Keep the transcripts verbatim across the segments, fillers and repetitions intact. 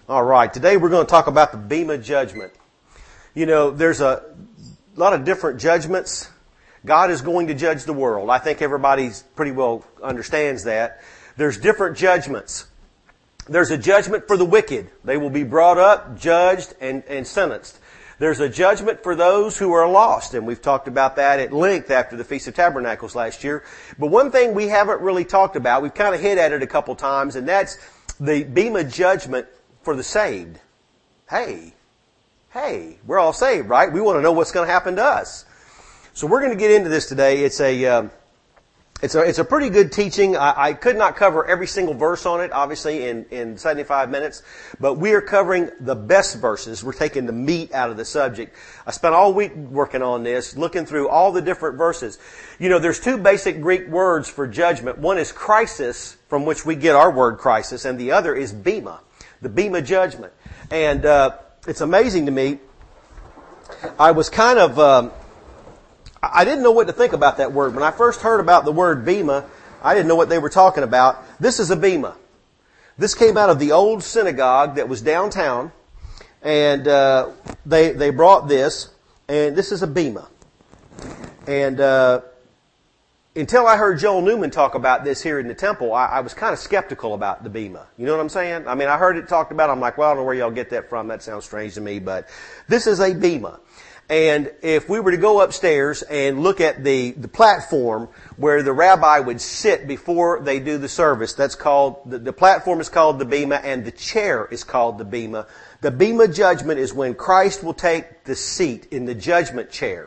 All right, today we're going to talk about the Bema judgment. You know, there's a lot of different judgments. God is going to judge the world. I think everybody pretty well understands that. There's different judgments. There's a judgment for the wicked. They will be brought up, judged, and, and sentenced. There's a judgment for those who are lost, and we've talked about that at length after the Feast of Tabernacles last year. But one thing we haven't really talked about, we've kind of hit at it a couple times, and that's the Bema judgment for the saved. Hey, hey, we're all saved, right? We want to know what's going to happen to us. So we're going to get into this today. It's a, um, it's a, it's a pretty good teaching. I, I could not cover every single verse on it, obviously, in, in seventy-five minutes, but we are covering the best verses. We're taking the meat out of the subject. I spent all week working on this, looking through all the different verses. You know, there's two basic Greek words for judgment. One is crisis, from which we get our word crisis, and the other is bema. The Bema judgment. And uh, it's amazing to me. I was kind of, um, I didn't know what to think about that word. When I first heard about the word Bema, I didn't know what they were talking about. This is a Bema. This came out of the old synagogue that was downtown. And uh, they they brought this. And this is a Bema. And uh until I heard Joel Newman talk about this here in the temple, I, I was kind of skeptical about the Bema. You know what I'm saying? I mean, I heard it talked about. I'm like, well, I don't know where y'all get that from. That sounds strange to me, but this is a Bema. And if we were to go upstairs and look at the, the platform where the rabbi would sit before they do the service, that's called, the, the platform is called the Bema and the chair is called the Bema. The Bema judgment is when Christ will take the seat in the judgment chair,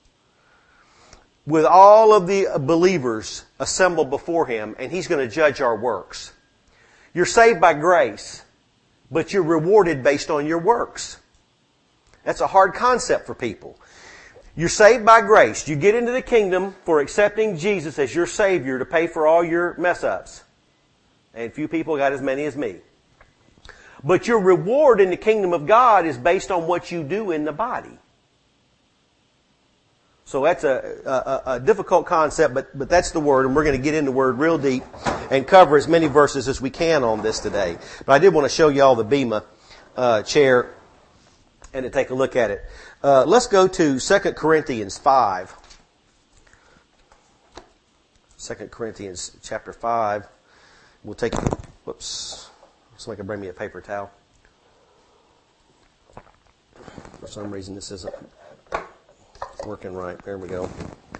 with all of the believers assembled before Him, and He's going to judge our works. You're saved by grace, but you're rewarded based on your works. That's a hard concept for people. You're saved by grace. You get into the kingdom for accepting Jesus as your Savior to pay for all your mess-ups. And few people got as many as me. But your reward in the kingdom of God is based on what you do in the body. So that's a, a, a difficult concept, but, but that's the word, and we're going to get into the word real deep and cover as many verses as we can on this today. But I did want to show you all the Bema uh, chair and to take a look at it. Uh, let's go to Second Corinthians five. Second Corinthians chapter five. We'll take, whoops, somebody can bring me a paper towel. For some reason this isn't working right. There we go.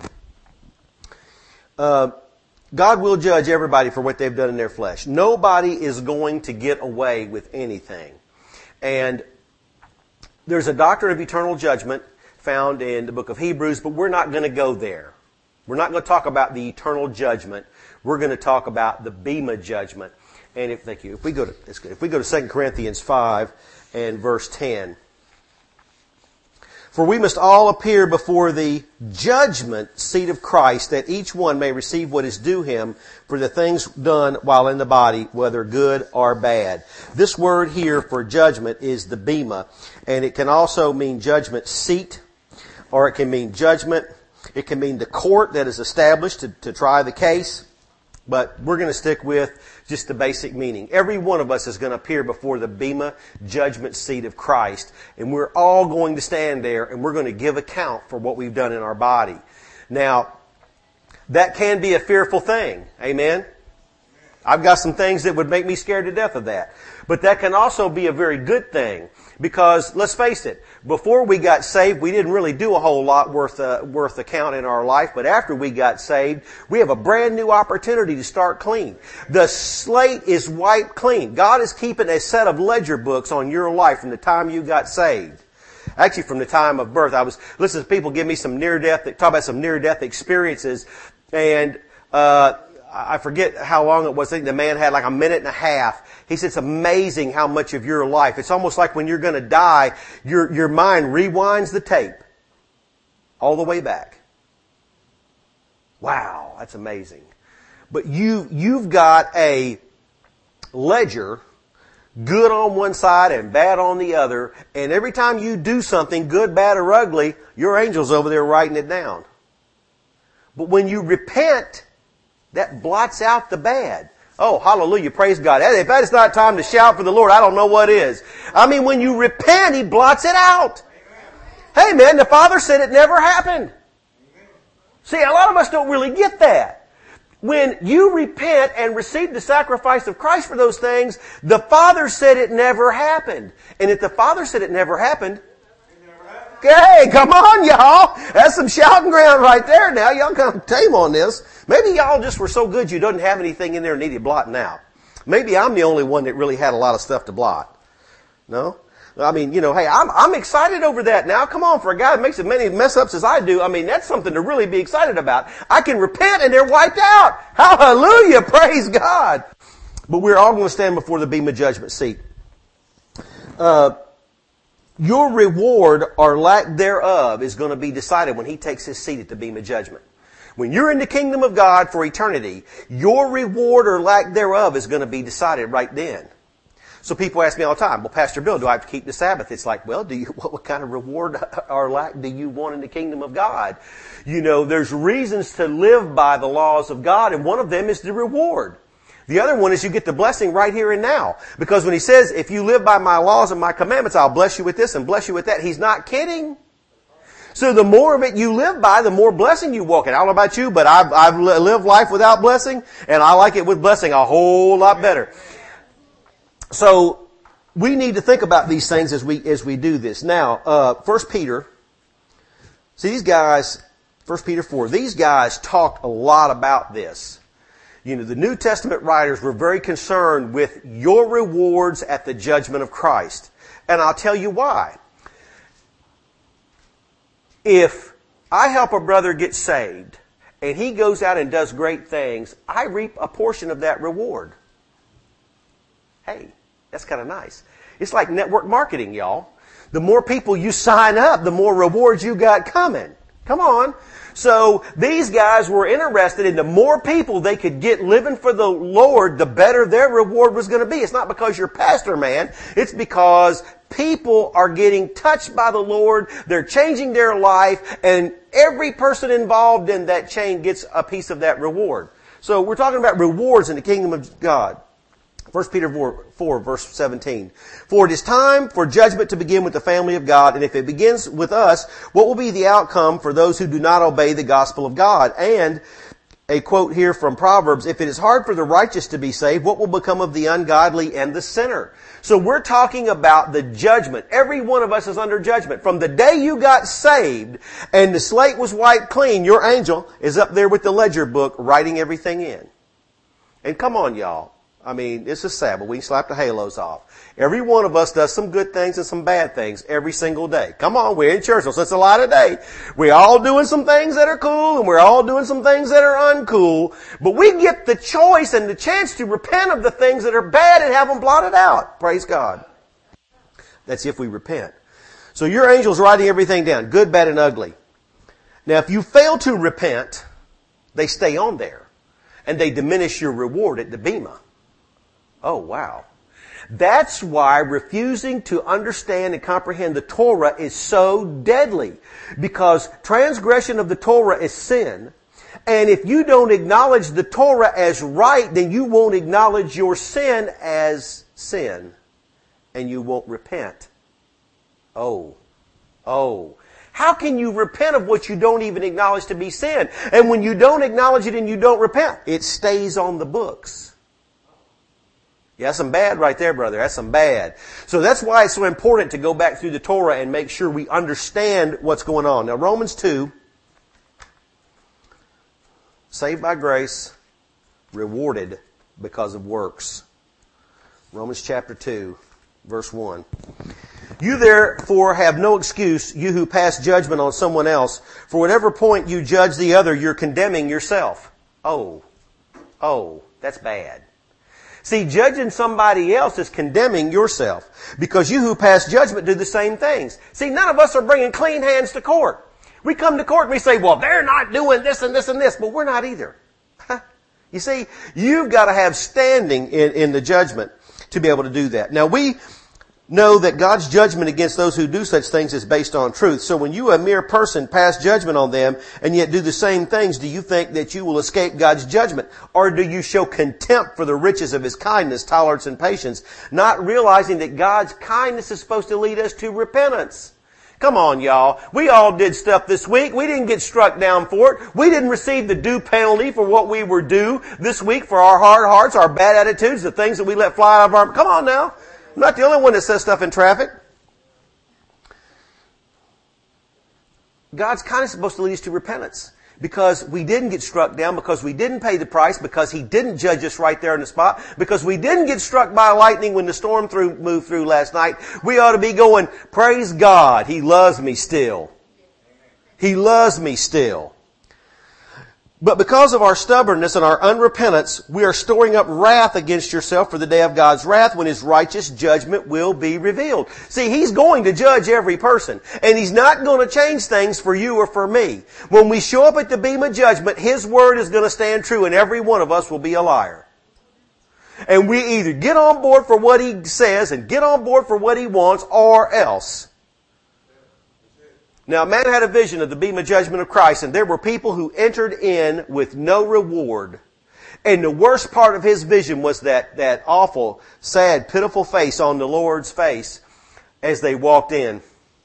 Uh, God will judge everybody for what they've done in their flesh. Nobody is going to get away with anything. And there's a doctrine of eternal judgment found in the book of Hebrews, but we're not going to go there. We're not going to talk about the eternal judgment. We're going to talk about the Bema judgment. And if, thank you. If we go to, it's good. If we go to Second Corinthians five and verse ten. For we must all appear before the judgment seat of Christ, that each one may receive what is due him for the things done while in the body, whether good or bad. This word here for judgment is the Bema, and it can also mean judgment seat, or it can mean judgment. It can mean the court that is established to, to try the case. But we're going to stick with just the basic meaning. Every one of us is going to appear before the Bema judgment seat of Christ. And we're all going to stand there and we're going to give account for what we've done in our body. Now, that can be a fearful thing. Amen? I've got some things that would make me scared to death of that. But that can also be a very good thing. Because, let's face it, before we got saved, we didn't really do a whole lot worth uh, worth account in our life. But after we got saved, we have a brand new opportunity to start clean. The slate is wiped clean. God is keeping a set of ledger books on your life from the time you got saved. Actually, from the time of birth. I was listening to people give me some near-death, talk about some near-death experiences. And uh I forget how long it was. I think the man had like a minute and a half. He said, it's amazing how much of your life. It's almost like when you're going to die, your, your mind rewinds the tape all the way back. Wow, that's amazing. But you, you've got a ledger, good on one side and bad on the other. And every time you do something, good, bad, or ugly, your angel's over there writing it down. But when you repent, that blots out the bad. Oh, hallelujah. Praise God. If that is not time to shout for the Lord, I don't know what is. I mean, when you repent, He blots it out. Hey man, the Father said it never happened. See, a lot of us don't really get that. When you repent and receive the sacrifice of Christ for those things, the Father said it never happened. And if the Father said it never happened, hey, come on, y'all. That's some shouting ground right there now. Y'all come tame on this. Maybe y'all just were so good you didn't have anything in there needed blotting out. Maybe I'm the only one that really had a lot of stuff to blot. No? I mean, you know, hey, I'm, I'm excited over that now. Come on, for a guy that makes as many mess ups as I do, I mean, that's something to really be excited about. I can repent and they're wiped out. Hallelujah. Praise God. But we're all going to stand before the Bema judgment seat. Uh, Your reward or lack thereof is going to be decided when He takes His seat at the Bema judgment. When you're in the kingdom of God for eternity, your reward or lack thereof is going to be decided right then. So people ask me all the time, well, Pastor Bill, do I have to keep the Sabbath? It's like, well, do you, what, what kind of reward or lack do you want in the kingdom of God? You know, there's reasons to live by the laws of God, and one of them is the reward. The other one is you get the blessing right here and now. Because when He says, if you live by my laws and my commandments, I'll bless you with this and bless you with that. He's not kidding. So the more of it you live by, the more blessing you walk in. I don't know about you, but I've, I've lived life without blessing, and I like it with blessing a whole lot better. So we need to think about these things as we, as we do this. Now, uh, First Peter, see these guys, First Peter four, these guys talked a lot about this. You know, the New Testament writers were very concerned with your rewards at the judgment of Christ. And I'll tell you why. If I help a brother get saved and he goes out and does great things, I reap a portion of that reward. Hey, that's kind of nice. It's like network marketing, y'all. The more people you sign up, the more rewards you got coming. Come on. So these guys were interested in the more people they could get living for the Lord, the better their reward was going to be. It's not because you're pastor, man. It's because people are getting touched by the Lord. They're changing their life, and every person involved in that chain gets a piece of that reward. So we're talking about rewards in the kingdom of God. First Peter four, verse seventeen. For it is time for judgment to begin with the family of God, and if it begins with us, what will be the outcome for those who do not obey the gospel of God? And a quote here from Proverbs, if it is hard for the righteous to be saved, what will become of the ungodly and the sinner? So we're talking about the judgment. Every one of us is under judgment. From the day you got saved and the slate was wiped clean, your angel is up there with the ledger book writing everything in. And come on, y'all. I mean, this is sad, but we can slap the halos off. Every one of us does some good things and some bad things every single day. Come on, we're in church, so it's a lot of day. We're all doing some things that are cool, and we're all doing some things that are uncool. But we get the choice and the chance to repent of the things that are bad and have them blotted out. Praise God. That's if we repent. So your angel's writing everything down, good, bad, and ugly. Now, if you fail to repent, they stay on there, and they diminish your reward at the Bema. Oh, wow. That's why refusing to understand and comprehend the Torah is so deadly. Because transgression of the Torah is sin. And if you don't acknowledge the Torah as right, then you won't acknowledge your sin as sin. And you won't repent. Oh. Oh. How can you repent of what you don't even acknowledge to be sin? And when you don't acknowledge it and you don't repent, it stays on the books. Yeah, that's some bad right there, brother. That's some bad. So that's why it's so important to go back through the Torah and make sure we understand what's going on. Now, Romans two, saved by grace, rewarded because of works. Romans chapter two, verse one. You therefore have no excuse, you who pass judgment on someone else. For whatever point you judge the other, you're condemning yourself. Oh, oh, that's bad. See, judging somebody else is condemning yourself. Because you who pass judgment do the same things. See, none of us are bringing clean hands to court. We come to court and we say, well, they're not doing this and this and this, but we're not either. You see, you've got to have standing in, in the judgment to be able to do that. Now, we know that God's judgment against those who do such things is based on truth. So when you, a mere person, pass judgment on them and yet do the same things, do you think that you will escape God's judgment? Or do you show contempt for the riches of His kindness, tolerance, and patience, not realizing that God's kindness is supposed to lead us to repentance? Come on, y'all. We all did stuff this week. We didn't get struck down for it. We didn't receive the due penalty for what we were due this week for our hard hearts, our bad attitudes, the things that we let fly out of our... Come on now. I'm not the only one that says stuff in traffic. God's kindness is supposed to lead us to repentance. Because we didn't get struck down, because we didn't pay the price, because He didn't judge us right there on the spot, because we didn't get struck by lightning when the storm through, moved through last night. We ought to be going, praise God, He loves me still. He loves me still. But because of our stubbornness and our unrepentance, we are storing up wrath against yourself for the day of God's wrath, when His righteous judgment will be revealed. See, He's going to judge every person. And He's not going to change things for you or for me. When we show up at the Bema judgment, His word is going to stand true and every one of us will be a liar. And we either get on board for what He says and get on board for what He wants, or else. Now, man had a vision of the Bema judgment of Christ, and there were people who entered in with no reward. And the worst part of his vision was that, that awful, sad, pitiful face on the Lord's face as they walked in.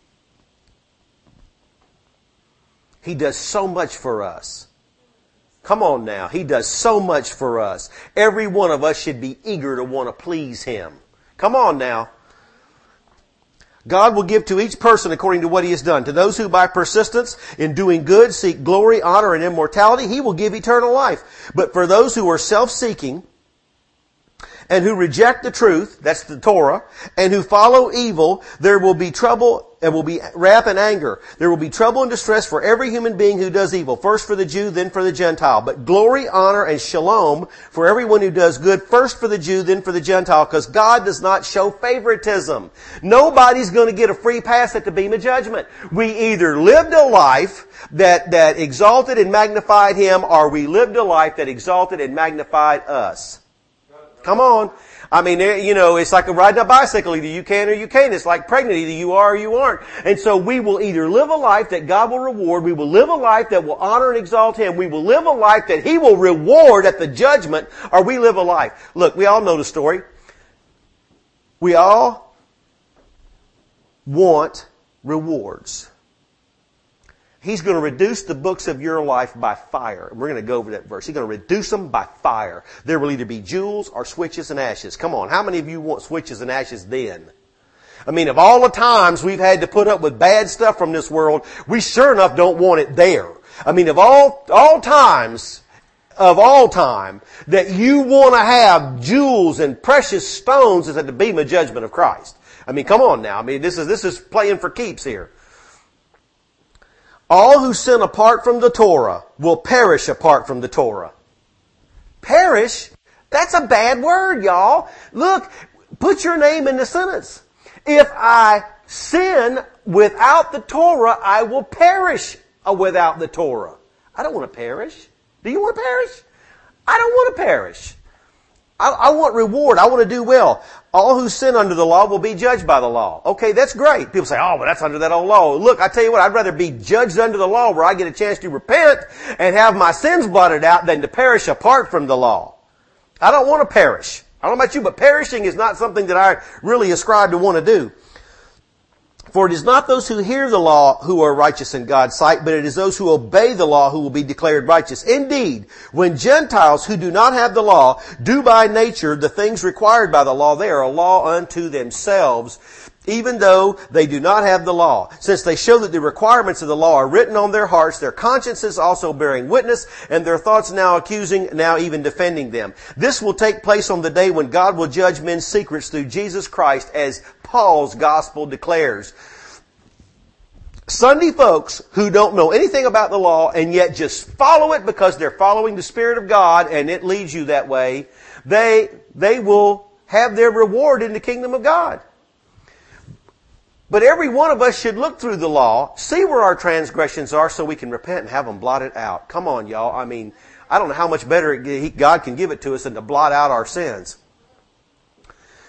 He does so much for us. Come on now. He does so much for us. Every one of us should be eager to want to please Him. Come on now. God will give to each person according to what he has done. To those who by persistence in doing good seek glory, honor, and immortality, He will give eternal life. But for those who are self-seeking and who reject the truth, that's the Torah, and who follow evil, there will be trouble and will be wrath and anger. There will be trouble and distress for every human being who does evil, first for the Jew, then for the Gentile. But glory, honor, and shalom for everyone who does good, first for the Jew, then for the Gentile, because God does not show favoritism. Nobody's going to get a free pass at the Bema judgment. We either lived a life that, that exalted and magnified Him, or we lived a life that exalted and magnified us. Come on. I mean, you know, it's like riding a bicycle. Either you can or you can't. It's like pregnant. Either you are or you aren't. And so we will either live a life that God will reward. We will live a life that will honor and exalt Him. We will live a life that He will reward at the judgment, or we live a life. Look, we all know the story. We all want rewards. He's going to reduce the books of your life by fire. We're going to go over that verse. He's going to reduce them by fire. There will either be jewels or switches and ashes. Come on, how many of you want switches and ashes then? I mean, of all the times we've had to put up with bad stuff from this world, we sure enough don't want it there. I mean, of all, all times, of all time, that you want to have jewels and precious stones is at the Bema judgment of Christ. I mean, come on now. I mean, this is, this is playing for keeps here. All who sin apart from the Torah will perish apart from the Torah. Perish? That's a bad word, y'all. Look, put your name in the sentence. If I sin without the Torah, I will perish without the Torah. I don't want to perish. Do you want to perish? I don't want to perish. I, I want reward. I want to do well. All who sin under the law will be judged by the law. Okay, that's great. People say, oh, but that's under that old law. Look, I tell you what, I'd rather be judged under the law where I get a chance to repent and have my sins blotted out than to perish apart from the law. I don't want to perish. I don't know about you, but perishing is not something that I really ascribe to want to do. For it is not those who hear the law who are righteous in God's sight, but it is those who obey the law who will be declared righteous. Indeed, when Gentiles who do not have the law do by nature the things required by the law, they are a law unto themselves, even though they do not have the law. Since they show that the requirements of the law are written on their hearts, their consciences also bearing witness, and their thoughts now accusing, now even defending them. This will take place on the day when God will judge men's secrets through Jesus Christ, as Paul's gospel declares. Sunday folks who don't know anything about the law and yet just follow it because they're following the Spirit of God and it leads you that way, they, they will have their reward in the kingdom of God. But every one of us should look through the law, see where our transgressions are so we can repent and have them blotted out. Come on, y'all. I mean, I don't know how much better God can give it to us than to blot out our sins.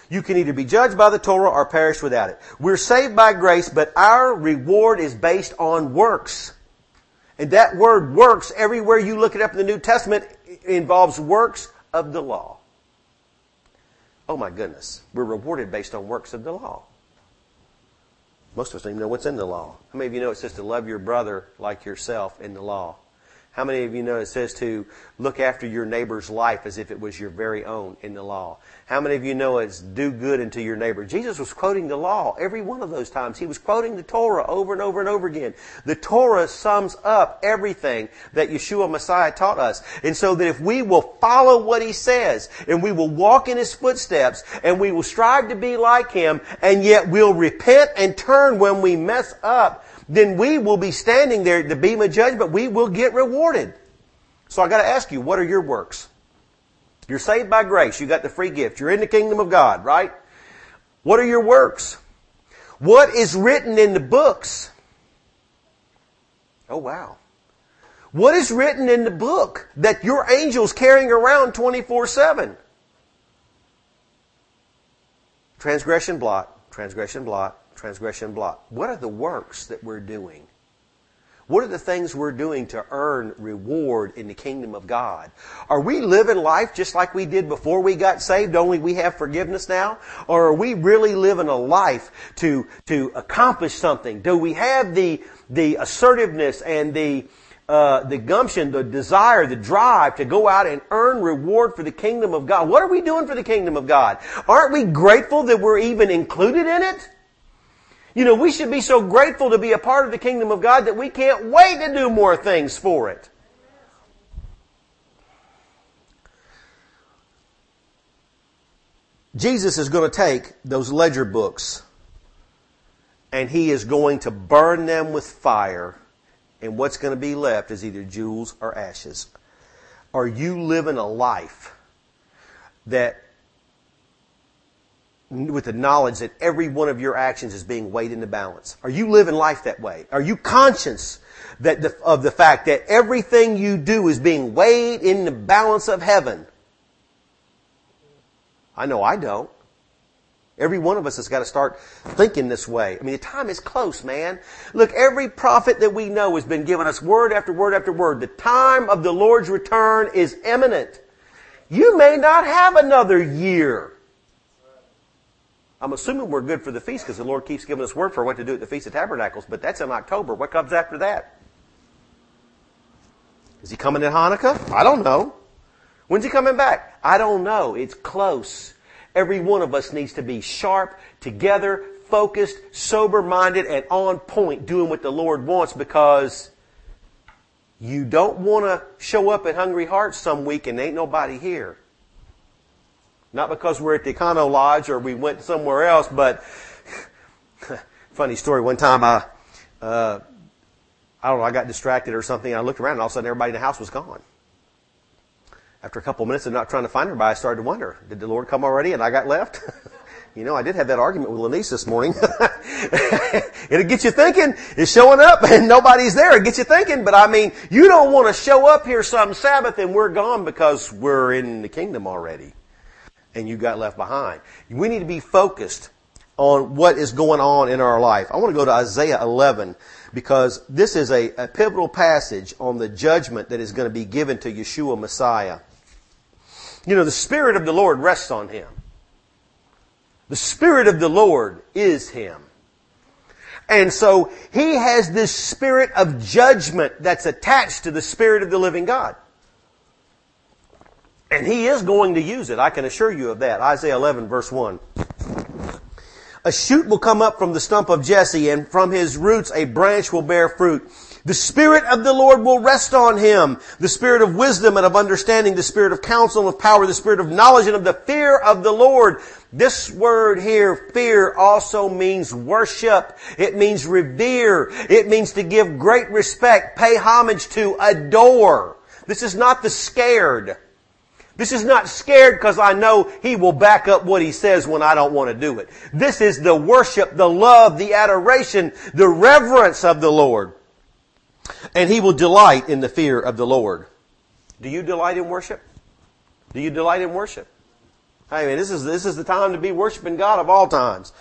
You can either be judged by the Torah or perish without it. We're saved by grace, but our reward is based on works. And that word works, everywhere you look it up in the New Testament, involves works of the law. Oh my goodness. We're rewarded based on works of the law. Most of us don't even know what's in the law. How many of you know it says to love your brother like yourself in the law? How many of you know it says to look after your neighbor's life as if it was your very own in the law? How many of you know it's do good unto your neighbor? Jesus was quoting the law every one of those times. He was quoting the Torah over and over and over again. The Torah sums up everything that Yeshua Messiah taught us. And so that if we will follow what He says, and we will walk in His footsteps, and we will strive to be like Him, and yet we'll repent and turn when we mess up, then we will be standing there at the beam of judgment. We will get rewarded. So I got to ask you, what are your works? You're saved by grace. You got the free gift. You're in the kingdom of God, right? What are your works? What is written in the books? Oh, wow. What is written in the book that your angel's carrying around twenty-four seven? Transgression blot, transgression blot, transgression blot. What are the works that we're doing? What are the things we're doing to earn reward in the kingdom of God? Are we living life just like we did before we got saved, only we have forgiveness now? Or are we really living a life to, to accomplish something? Do we have the, the assertiveness and the, uh, the gumption, the desire, the drive to go out and earn reward for the kingdom of God? What are we doing for the kingdom of God? Aren't we grateful that we're even included in it? You know, we should be so grateful to be a part of the kingdom of God that we can't wait to do more things for it. Jesus is going to take those ledger books and He is going to burn them with fire, and what's going to be left is either jewels or ashes. Are you living a life that, with the knowledge that every one of your actions is being weighed in the balance? Are you living life that way? Are you conscious that the, of the fact that everything you do is being weighed in the balance of heaven? I know I don't. Every one of us has got to start thinking this way. I mean, the time is close, man. Look, every prophet that we know has been giving us word after word after word. The time of the Lord's return is imminent. You may not have another year. I'm assuming we're good for the feast because the Lord keeps giving us word for what to do at the Feast of Tabernacles, but that's in October. What comes after that? Is He coming in Hanukkah? I don't know. When's He coming back? I don't know. It's close. Every one of us needs to be sharp, together, focused, sober-minded, and on point doing what the Lord wants, because you don't want to show up at Hungry Hearts some week and ain't nobody here. Not because we're at the Econo Lodge or we went somewhere else, but funny story. One time I, uh, I don't know, I got distracted or something. I looked around and all of a sudden everybody in the house was gone. After a couple of minutes of not trying to find everybody, I started to wonder, did the Lord come already and I got left? You know, I did have that argument with Lenise this morning. It'll get you thinking. It's showing up and nobody's there. It gets you thinking. But I mean, you don't want to show up here some Sabbath and we're gone because we're in the kingdom already and you got left behind. We need to be focused on what is going on in our life. I want to go to Isaiah eleven because this is a, a pivotal passage on the judgment that is going to be given to Yeshua Messiah. You know, the Spirit of the Lord rests on Him. The Spirit of the Lord is Him. And so He has this spirit of judgment that's attached to the Spirit of the living God. And He is going to use it. I can assure you of that. Isaiah eleven verse one. A shoot will come up from the stump of Jesse, and from his roots a branch will bear fruit. The Spirit of the Lord will rest on Him. The Spirit of wisdom and of understanding, the Spirit of counsel and of power, the Spirit of knowledge and of the fear of the Lord. This word here, fear, also means worship. It means revere. It means to give great respect, pay homage to, adore. This is not the scared. This is not scared because I know He will back up what He says when I don't want to do it. This is the worship, the love, the adoration, the reverence of the Lord. And He will delight in the fear of the Lord. Do you delight in worship? Do you delight in worship? I mean, this is, this is the time to be worshiping God of all times.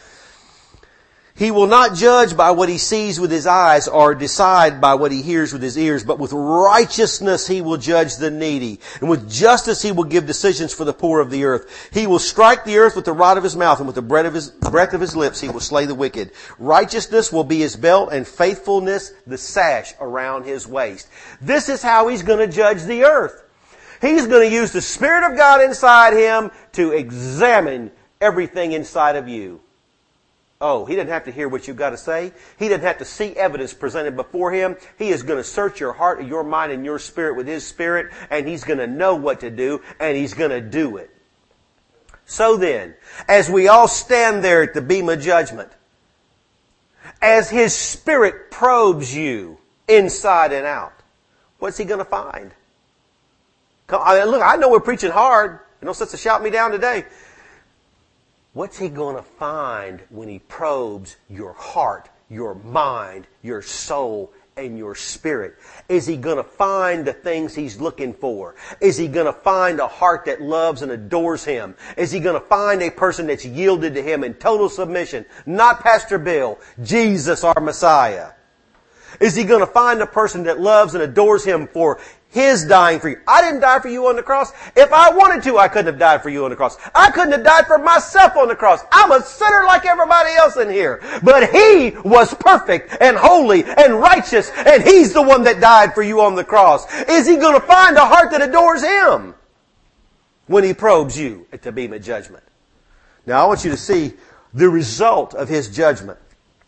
He will not judge by what he sees with his eyes or decide by what he hears with his ears, but with righteousness he will judge the needy. And with justice he will give decisions for the poor of the earth. He will strike the earth with the rod of his mouth, and with the breath of his, breath of his lips he will slay the wicked. Righteousness will be his belt, and faithfulness the sash around his waist. This is how he's going to judge the earth. He's going to use the Spirit of God inside him to examine everything inside of you. Oh, he doesn't have to hear what you've got to say. He doesn't have to see evidence presented before him. He is going to search your heart, your mind, and your spirit with his Spirit, and he's going to know what to do, and he's going to do it. So then, as we all stand there at the Bema Judgment, as his Spirit probes you inside and out, what's he going to find? Come, I mean, look, I know we're preaching hard. You know, sense to shout me down today. What's he going to find when he probes your heart, your mind, your soul, and your spirit? Is he going to find the things he's looking for? Is he going to find a heart that loves and adores him? Is he going to find a person that's yielded to him in total submission? Not Pastor Bill, Jesus our Messiah. Is he going to find a person that loves and adores him for his dying for you? I didn't die for you on the cross. If I wanted to, I couldn't have died for you on the cross. I couldn't have died for myself on the cross. I'm a sinner like everybody else in here. But he was perfect and holy and righteous, and he's the one that died for you on the cross. Is he going to find a heart that adores him when he probes you at the Bema Judgment? Now I want you to see the result of his judgment.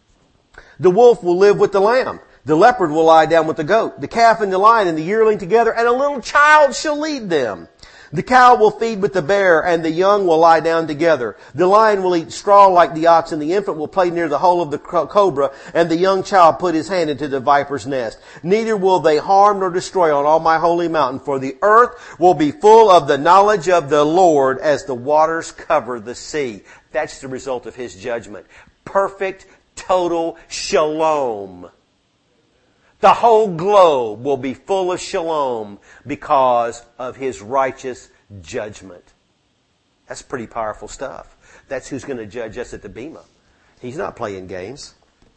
The wolf will live with the lamb. The leopard will lie down with the goat. The calf and the lion and the yearling together, and a little child shall lead them. The cow will feed with the bear, and the young will lie down together. The lion will eat straw like the ox, and the infant will play near the hole of the cobra, and the young child put his hand into the viper's nest. Neither will they harm nor destroy on all my holy mountain, for the earth will be full of the knowledge of the Lord as the waters cover the sea. That's the result of his judgment. Perfect, total shalom. The whole globe will be full of shalom because of his righteous judgment. That's pretty powerful stuff. That's who's going to judge us at the Bema. He's not playing games.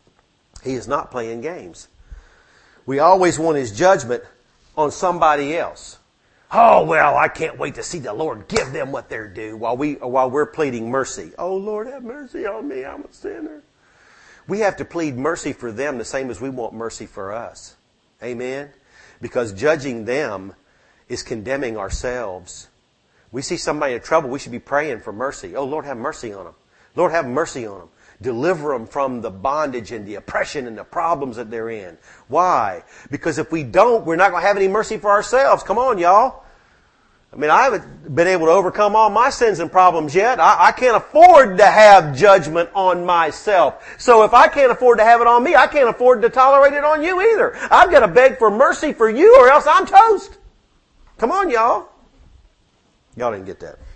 He is not playing games. We always want his judgment on somebody else. Oh, well, I can't wait to see the Lord give them what they're due while, we, while we're pleading mercy. Oh, Lord, have mercy on me. I'm a sinner. We have to plead mercy for them the same as we want mercy for us. Amen? Because judging them is condemning ourselves. We see somebody in trouble, we should be praying for mercy. Oh, Lord, have mercy on them. Lord, have mercy on them. Deliver them from the bondage and the oppression and the problems that they're in. Why? Because if we don't, we're not going to have any mercy for ourselves. Come on, y'all. I mean, I haven't been able to overcome all my sins and problems yet. I, I can't afford to have judgment on myself. So if I can't afford to have it on me, I can't afford to tolerate it on you either. I've got to beg for mercy for you or else I'm toast. Come on, y'all. Y'all didn't get that.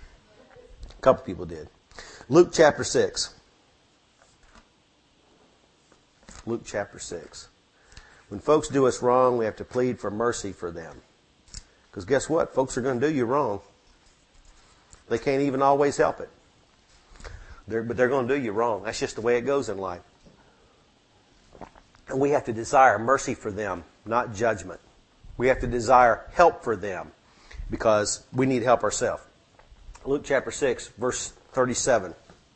A couple people did. Luke chapter six. Luke chapter six. When folks do us wrong, we have to plead for mercy for them. Because guess what? Folks are going to do you wrong. They can't even always help it. They're, but they're going to do you wrong. That's just the way it goes in life. And we have to desire mercy for them, not judgment. We have to desire help for them because we need help ourselves. Luke chapter six, verse thirty-seven.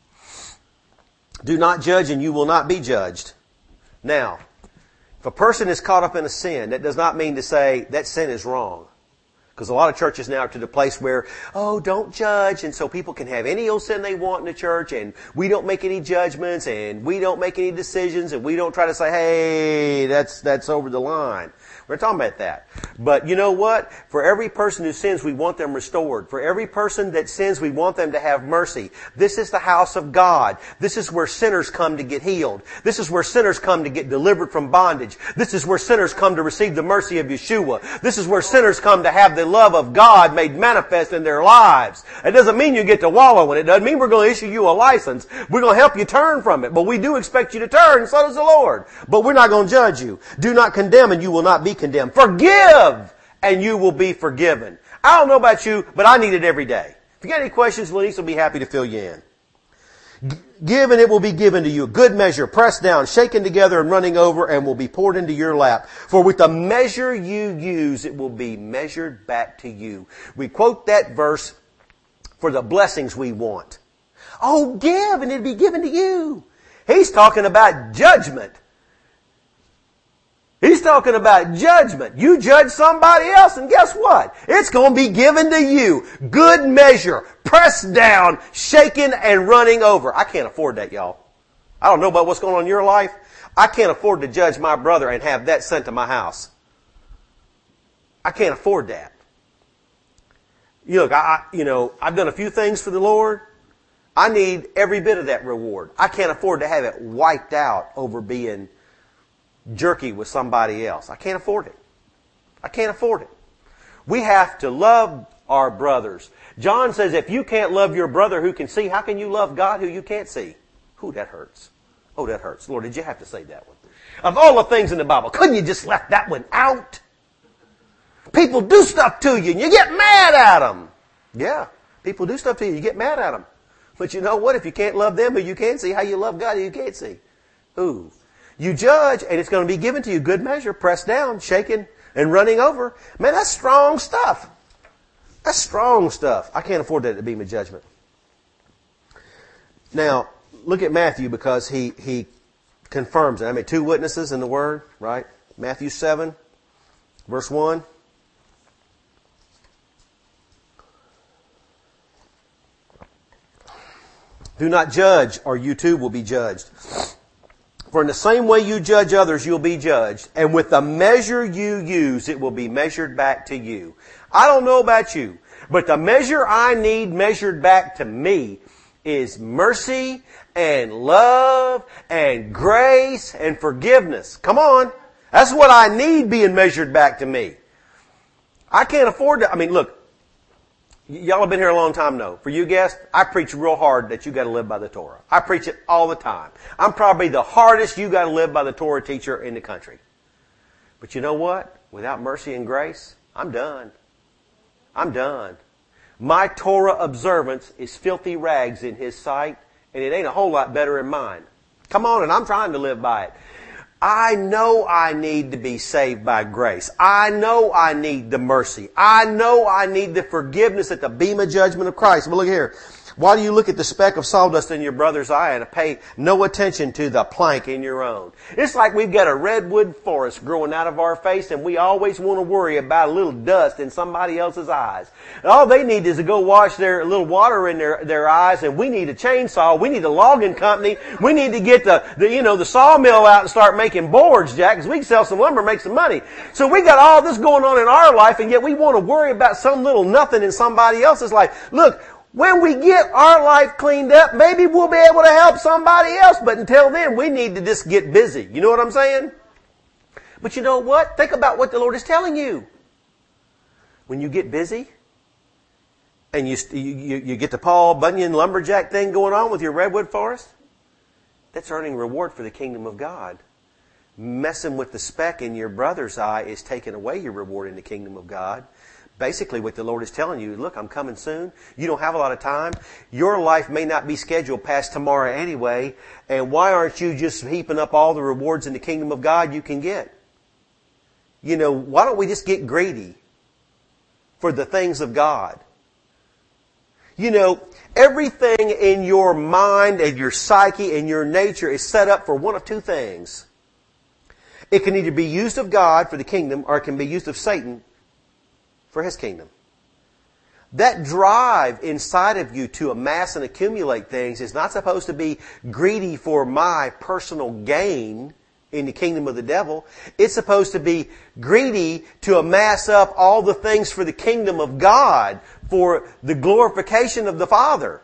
Do not judge and you will not be judged. Now, if a person is caught up in a sin, that does not mean to say that sin is wrong. Because a lot of churches now are to the place where, oh, don't judge, and so people can have any old sin they want in the church, and we don't make any judgments, and we don't make any decisions, and we don't try to say, hey, that's that's over the line. We're talking about that. But you know what? For every person who sins, we want them restored. For every person that sins, we want them to have mercy. This is the house of God. This is where sinners come to get healed. This is where sinners come to get delivered from bondage. This is where sinners come to receive the mercy of Yeshua. This is where sinners come to have the love of God made manifest in their lives. It doesn't mean you get to wallow in it. It doesn't mean we're going to issue you a license. We're going to help you turn from it. But we do expect you to turn, and so does the Lord. But we're not going to judge you. Do not condemn, and you will not be condemned. Forgive, and you will be forgiven. I don't know about you, but I need it every day. If you got any questions, Lenise will be happy to fill you in. Give and it will be given to you. Good measure, pressed down, shaken together and running over and will be poured into your lap. For with the measure you use, it will be measured back to you. We quote that verse for the blessings we want. Oh, give and it'll be given to you. He's talking about judgment. He's talking about judgment. You judge somebody else and guess what? It's going to be given to you. Good measure, pressed down, shaken and running over. I can't afford that, y'all. I don't know about what's going on in your life. I can't afford to judge my brother and have that sent to my house. I can't afford that. You look, I, you know, I've done a few things for the Lord. I need every bit of that reward. I can't afford to have it wiped out over being jerky with somebody else. I can't afford it. I can't afford it. We have to love our brothers. John says if you can't love your brother who can see, how can you love God who you can't see? Ooh, that hurts. Oh, that hurts. Lord, did you have to say that one? Of all the things in the Bible, couldn't you just left that one out? People do stuff to you and you get mad at them. Yeah, people do stuff to you. You get mad at them. But you know what? If you can't love them who you can see, how you love God who you can't see? Ooh. You judge, and it's going to be given to you. Good measure, pressed down, shaken, and running over. Man, that's strong stuff. That's strong stuff. I can't afford that to be my judgment. Now, look at Matthew because he, he confirms it. I mean, two witnesses in the Word, right? Matthew seven, verse one. Do not judge, or you too will be judged. For in the same way you judge others, you'll be judged. And with the measure you use, it will be measured back to you. I don't know about you, but the measure I need measured back to me is mercy and love and grace and forgiveness. Come on. That's what I need being measured back to me. I can't afford to, I mean, look, y'all have been here a long time now. For you guests, I preach real hard that you got to live by the Torah. I preach it all the time. I'm probably the hardest you got to live by the Torah teacher in the country. But you know what? Without mercy and grace, I'm done. I'm done. My Torah observance is filthy rags in His sight, and it ain't a whole lot better in mine. Come on, and I'm trying to live by it. I know I need to be saved by grace. I know I need the mercy. I know I need the forgiveness at the bema judgment of Christ. But look here. Why do you look at the speck of sawdust in your brother's eye and pay no attention to the plank in your own? It's like we've got a redwood forest growing out of our face and we always want to worry about a little dust in somebody else's eyes. And all they need is to go wash their little water in their, their eyes, and we need a chainsaw. We need a logging company. We need to get the, the you know, the sawmill out and start making boards, Jack, because we can sell some lumber and make some money. So we got all this going on in our life, and yet we want to worry about some little nothing in somebody else's life. Look, when we get our life cleaned up, maybe we'll be able to help somebody else. But until then, we need to just get busy. You know what I'm saying? But you know what? Think about what the Lord is telling you. When you get busy, and you, you, you get the Paul Bunyan lumberjack thing going on with your redwood forest, that's earning reward for the kingdom of God. Messing with the speck in your brother's eye is taking away your reward in the kingdom of God. Basically what the Lord is telling you, look, I'm coming soon. You don't have a lot of time. Your life may not be scheduled past tomorrow anyway. And why aren't you just heaping up all the rewards in the kingdom of God you can get? You know, why don't we just get greedy for the things of God? You know, everything in your mind and your psyche and your nature is set up for one of two things. It can either be used of God for the kingdom, or it can be used of Satan for his kingdom. That drive inside of you to amass and accumulate things is not supposed to be greedy for my personal gain in the kingdom of the devil. It's supposed to be greedy to amass up all the things for the kingdom of God, for the glorification of the Father.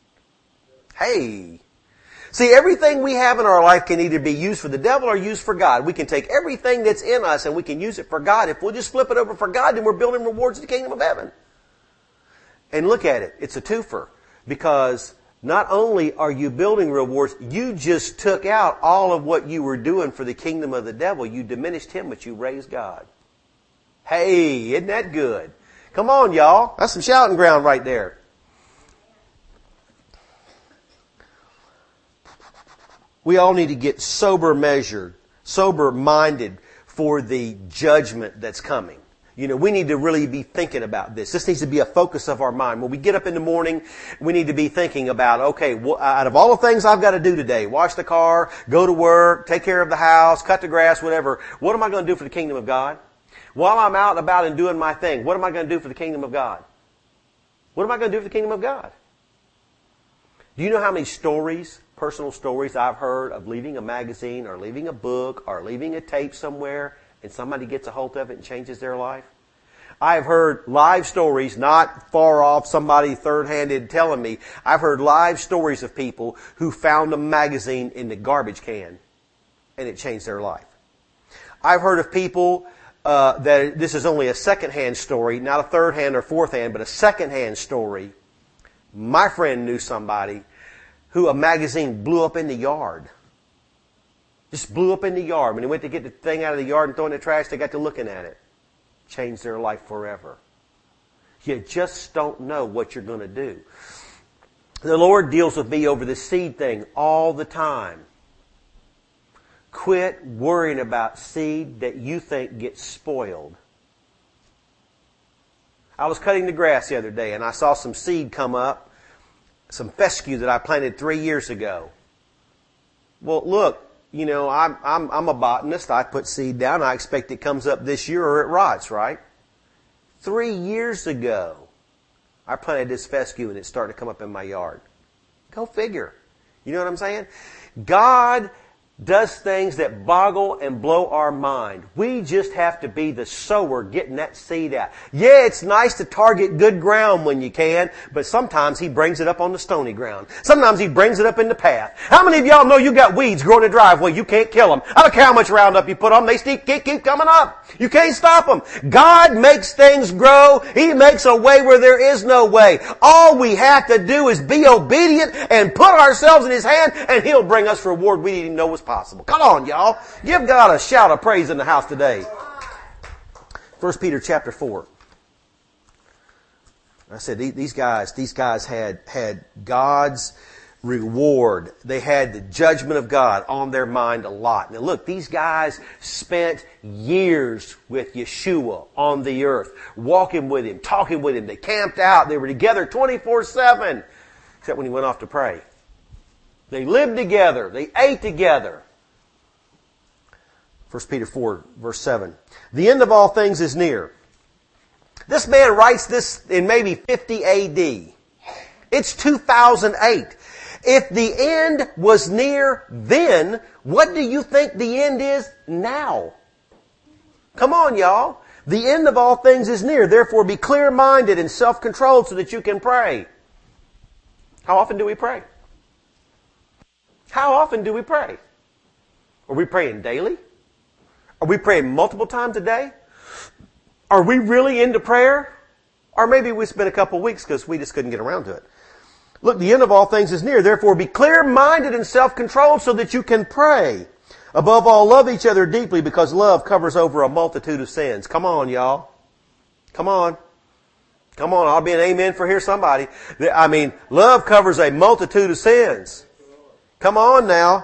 Hey. See, everything we have in our life can either be used for the devil or used for God. We can take everything that's in us and we can use it for God. If we'll just flip it over for God, then we're building rewards in the kingdom of heaven. And look at it. It's a twofer. Because not only are you building rewards, you just took out all of what you were doing for the kingdom of the devil. You diminished him, but you raised God. Hey, isn't that good? Come on, y'all. That's some shouting ground right there. We all need to get sober measured, sober minded for the judgment that's coming. You know, we need to really be thinking about this. This needs to be a focus of our mind. When we get up in the morning, we need to be thinking about, okay, well, out of all the things I've got to do today, wash the car, go to work, take care of the house, cut the grass, whatever, what am I going to do for the kingdom of God? While I'm out and about and doing my thing, what am I going to do for the kingdom of God? What am I going to do for the kingdom of God? Do you know how many stories, personal stories I've heard of leaving a magazine or leaving a book or leaving a tape somewhere and somebody gets a hold of it and changes their life? I've heard live stories, not far off, somebody third-handed telling me. I've heard live stories of people who found a magazine in the garbage can and it changed their life. I've heard of people uh, that this is only a second-hand story, not a third-hand or fourth-hand, but a second-hand story. My friend knew somebody who a magazine blew up in the yard. Just blew up in the yard. When they went to get the thing out of the yard and throw it in the trash, they got to looking at it. Changed their life forever. You just don't know what you're going to do. The Lord deals with me over the seed thing all the time. Quit worrying about seed that you think gets spoiled. I was cutting the grass the other day and I saw some seed come up, some fescue that I planted three years ago. Well, look, you know, I'm, I'm, I'm a botanist. I put seed down. I expect it comes up this year or it rots, right? Three years ago, I planted this fescue and it's starting to come up in my yard. Go figure. You know what I'm saying? God does things that boggle and blow our mind. We just have to be the sower getting that seed out. Yeah, it's nice to target good ground when you can, but sometimes He brings it up on the stony ground. Sometimes He brings it up in the path. How many of y'all know you got weeds growing in the driveway? You can't kill them. I don't care how much Roundup you put on them, they keep, keep coming up. You can't stop them. God makes things grow. He makes a way where there is no way. All we have to do is be obedient and put ourselves in His hand, and He'll bring us reward we didn't even know was possible. Come on, y'all. Give God a shout of praise in the house today. First Peter chapter four. I said these guys, these guys had, had God's reward. They had the judgment of God on their mind a lot. Now look, these guys spent years with Yeshua on the earth, walking with Him, talking with Him. They camped out. They were together twenty-four seven, except when He went off to pray. They lived together. They ate together. First Peter four, verse seven. The end of all things is near. This man writes this in maybe fifty A D. It's two thousand eight. If the end was near then, what do you think the end is now? Come on, y'all. The end of all things is near. Therefore, be clear-minded and self-controlled so that you can pray. How often do we pray? How often do we pray? Are we praying daily? Are we praying multiple times a day? Are we really into prayer? Or maybe we spent a couple of weeks because we just couldn't get around to it. Look, the end of all things is near. Therefore, be clear-minded and self-controlled so that you can pray. Above all, love each other deeply because love covers over a multitude of sins. Come on, y'all. Come on. Come on, I'll be an amen for here somebody. I mean, love covers a multitude of sins. Come on now.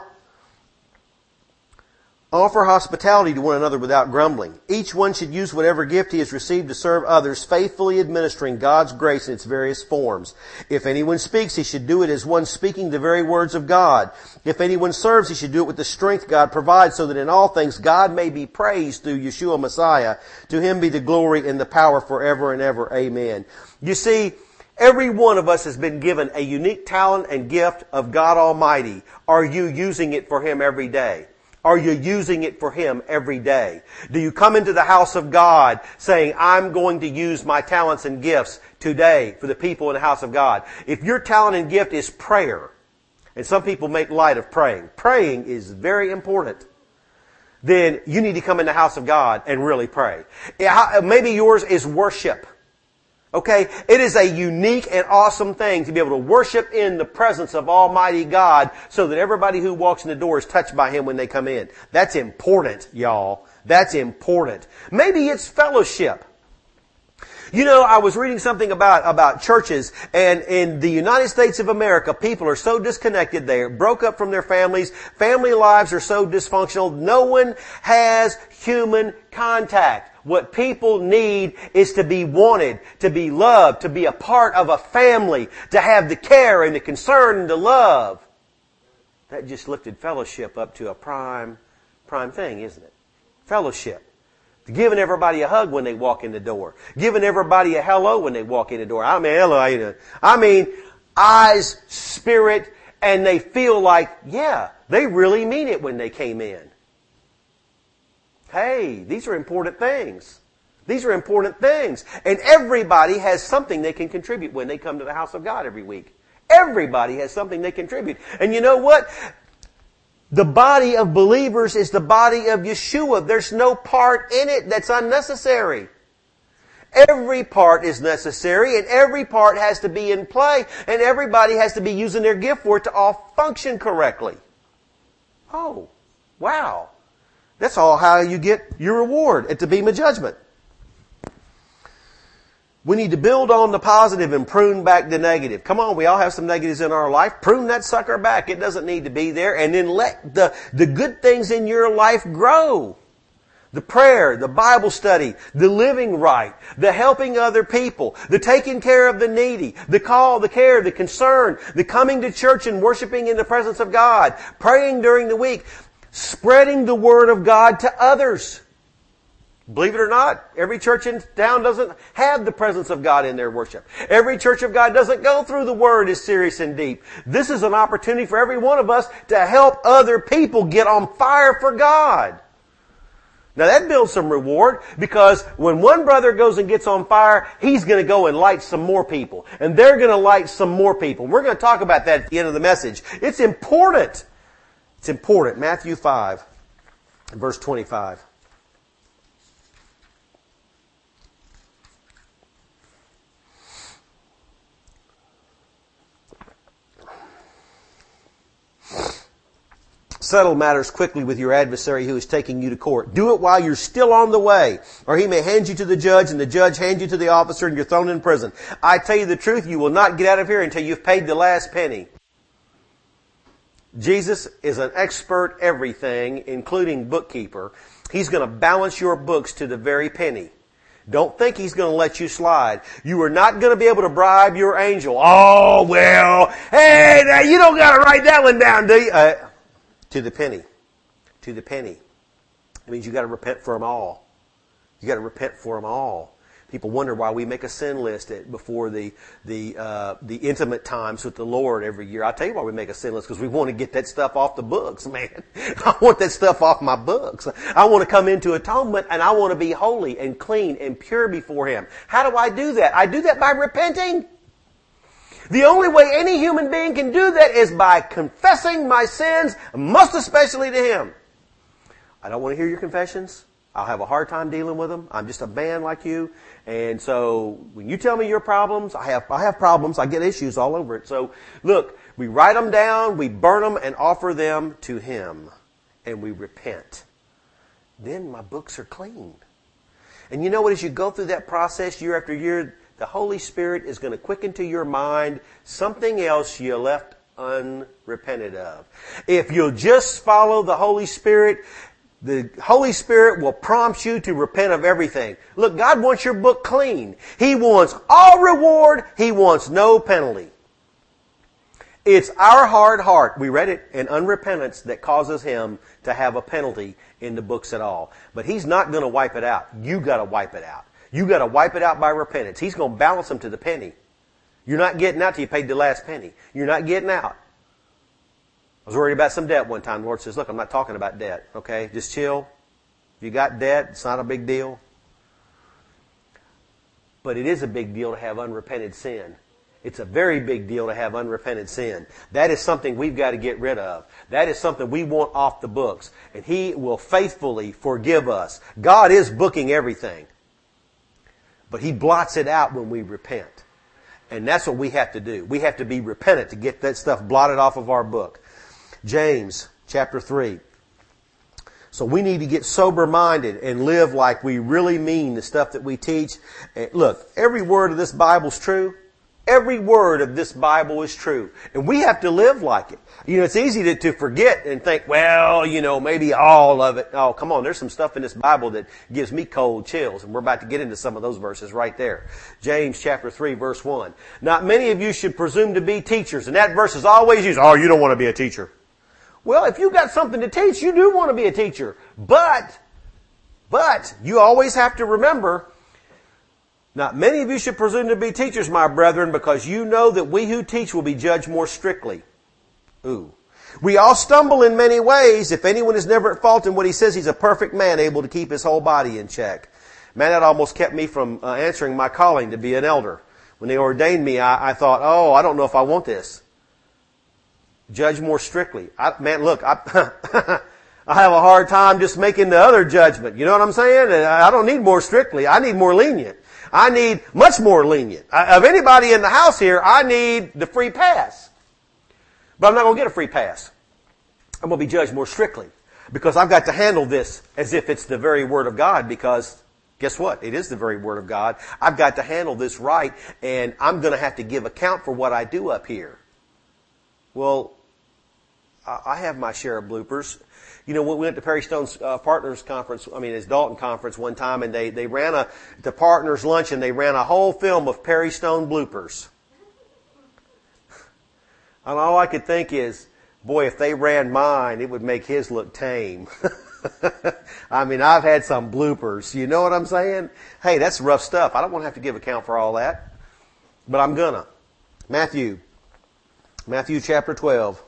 Offer hospitality to one another without grumbling. Each one should use whatever gift he has received to serve others, faithfully administering God's grace in its various forms. If anyone speaks, he should do it as one speaking the very words of God. If anyone serves, he should do it with the strength God provides, so that in all things God may be praised through Yeshua Messiah. To Him be the glory and the power forever and ever. Amen. You see, every one of us has been given a unique talent and gift of God Almighty. Are you using it for Him every day? Are you using it for Him every day? Do you come into the house of God saying, I'm going to use my talents and gifts today for the people in the house of God? If your talent and gift is prayer, and some people make light of praying, praying is very important, then you need to come in the house of God and really pray. Maybe yours is worship. Okay, it is a unique and awesome thing to be able to worship in the presence of Almighty God so that everybody who walks in the door is touched by Him when they come in. That's important, y'all. That's important. Maybe it's fellowship. You know, I was reading something about, about churches, and in the United States of America, people are so disconnected. They broke up from their families. Family lives are so dysfunctional. No one has human contact. What people need is to be wanted, to be loved, to be a part of a family, to have the care and the concern and the love. That just lifted fellowship up to a prime, prime thing, isn't it? Fellowship. Giving everybody a hug when they walk in the door. Giving everybody a hello when they walk in the door. I mean, hello, how you doing? I mean, eyes, spirit, and they feel like, yeah, they really mean it when they came in. Hey, these are important things. These are important things. And everybody has something they can contribute when they come to the house of God every week. Everybody has something they contribute. And you know what? The body of believers is the body of Yeshua. There's no part in it that's unnecessary. Every part is necessary, and every part has to be in play, and everybody has to be using their gift for it to all function correctly. Oh, wow. That's all how you get your reward at the Bema Judgment. We need to build on the positive and prune back the negative. Come on, we all have some negatives in our life. Prune that sucker back. It doesn't need to be there. And then let the, the good things in your life grow. The prayer, the Bible study, the living right, the helping other people, the taking care of the needy, the call, the care, the concern, the coming to church and worshiping in the presence of God, praying during the week, spreading the Word of God to others. Believe it or not, every church in town doesn't have the presence of God in their worship. Every church of God doesn't go through the Word as serious and deep. This is an opportunity for every one of us to help other people get on fire for God. Now that builds some reward, because when one brother goes and gets on fire, he's going to go and light some more people. And they're going to light some more people. We're going to talk about that at the end of the message. It's important. It's important. Matthew five, verse twenty-five. Settle matters quickly with your adversary who is taking you to court. Do it while you're still on the way, or he may hand you to the judge, and the judge hand you to the officer, and you're thrown in prison. I tell you the truth, you will not get out of here until you've paid the last penny. Jesus is an expert everything, including bookkeeper. He's going to balance your books to the very penny. Don't think he's going to let you slide. You are not going to be able to bribe your angel. Oh, well, hey, now you don't got to write that one down, do you? Uh, To the penny. To the penny. It means you got to repent for them all. You got to repent for them all. People wonder why we make a sin list at, before the the uh, the intimate times with the Lord every year. I'll tell you why we make a sin list, because we want to get that stuff off the books, man. I want that stuff off my books. I want to come into atonement, and I want to be holy and clean and pure before Him. How do I do that? I do that by repenting. The only way any human being can do that is by confessing my sins, most especially to Him. I don't want to hear your confessions. I'll have a hard time dealing with them. I'm just a man like you. And so when you tell me your problems, I have, I have problems. I get issues all over it. So look, we write them down, we burn them and offer them to Him. And we repent. Then my books are clean. And you know what? As you go through that process year after year, the Holy Spirit is going to quicken to your mind something else you left unrepented of. If you'll just follow the Holy Spirit, the Holy Spirit will prompt you to repent of everything. Look, God wants your book clean. He wants all reward. He wants no penalty. It's our hard heart, we read it, in unrepentance that causes Him to have a penalty in the books at all. But He's not going to wipe it out. You got to wipe it out. You got to wipe it out by repentance. He's going to balance them to the penny. You're not getting out till you paid the last penny. You're not getting out. I was worried about some debt one time. The Lord says, look, I'm not talking about debt, okay? Just chill. If you got debt, it's not a big deal. But it is a big deal to have unrepented sin. It's a very big deal to have unrepented sin. That is something we've got to get rid of. That is something we want off the books. And He will faithfully forgive us. God is booking everything. But He blots it out when we repent. And that's what we have to do. We have to be repentant to get that stuff blotted off of our book. James chapter three. So we need to get sober-minded and live like we really mean the stuff that we teach. And look, every word of this Bible is true. Every word of this Bible is true. And we have to live like it. You know, it's easy to, to forget and think, well, you know, maybe all of it. Oh, come on, there's some stuff in this Bible that gives me cold chills. And we're about to get into some of those verses right there. James chapter three, verse one. Not many of you should presume to be teachers. And that verse is always used, oh, you don't want to be a teacher. Well, if you got something to teach, you do want to be a teacher. But, but, you always have to remember, not many of you should presume to be teachers, my brethren, because you know that we who teach will be judged more strictly. Ooh. We all stumble in many ways. If anyone is never at fault in what he says, he's a perfect man, able to keep his whole body in check. Man, that almost kept me from uh, answering my calling to be an elder. When they ordained me, I, I thought, oh, I don't know if I want this. Judge more strictly. I, man, look, I, I have a hard time just making the other judgment. You know what I'm saying? I don't need more strictly. I need more lenient. I need much more lenient. I, of anybody in the house here, I need the free pass. But I'm not going to get a free pass. I'm going to be judged more strictly because I've got to handle this as if it's the very Word of God, because guess what? It is the very Word of God. I've got to handle this right, and I'm going to have to give account for what I do up here. Well, I have my share of bloopers. You know, we went to Perry Stone's uh, partners conference, I mean his Dalton conference one time, and they, they ran a, the partners lunch, and they ran a whole film of Perry Stone bloopers. And all I could think is, boy, if they ran mine, it would make his look tame. I mean, I've had some bloopers. You know what I'm saying? Hey, that's rough stuff. I don't want to have to give account for all that. But I'm gonna. Matthew. Matthew chapter twelve.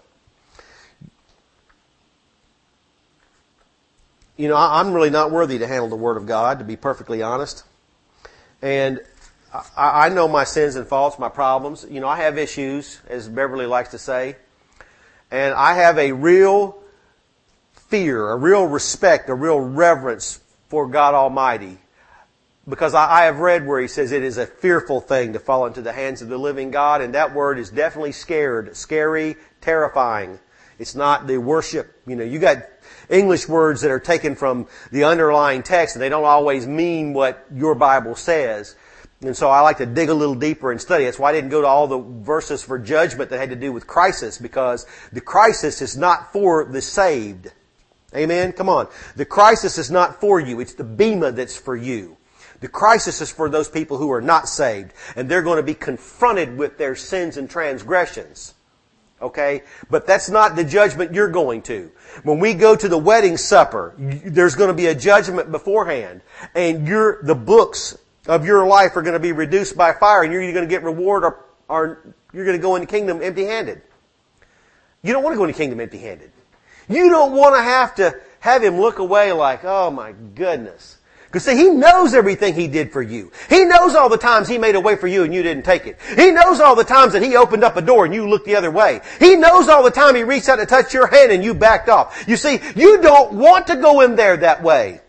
You know, I'm really not worthy to handle the Word of God, to be perfectly honest. And I, I know my sins and faults, my problems. You know, I have issues, as Beverly likes to say. And I have a real fear, a real respect, a real reverence for God Almighty. Because I, I have read where He says it is a fearful thing to fall into the hands of the living God. And that word is definitely scared, scary, terrifying. It's not the worship. You know, you got English words that are taken from the underlying text, and they don't always mean what your Bible says. And so I like to dig a little deeper and study. That's why I didn't go to all the verses for judgment that had to do with crisis, because the crisis is not for the saved. Amen? Come on. The crisis is not for you. It's the bema that's for you. The crisis is for those people who are not saved, and they're going to be confronted with their sins and transgressions. Okay? But that's not the judgment you're going to. When we go to the wedding supper, there's going to be a judgment beforehand. And your, the books of your life are going to be reduced by fire, and you're either going to get reward or, or you're going to go into the kingdom empty-handed. You don't want to go into the kingdom empty-handed. You don't want to have to have Him look away like, oh my goodness. Because see, He knows everything He did for you. He knows all the times He made a way for you and you didn't take it. He knows all the times that He opened up a door and you looked the other way. He knows all the time He reached out to touch your hand and you backed off. You see, you don't want to go in there that way.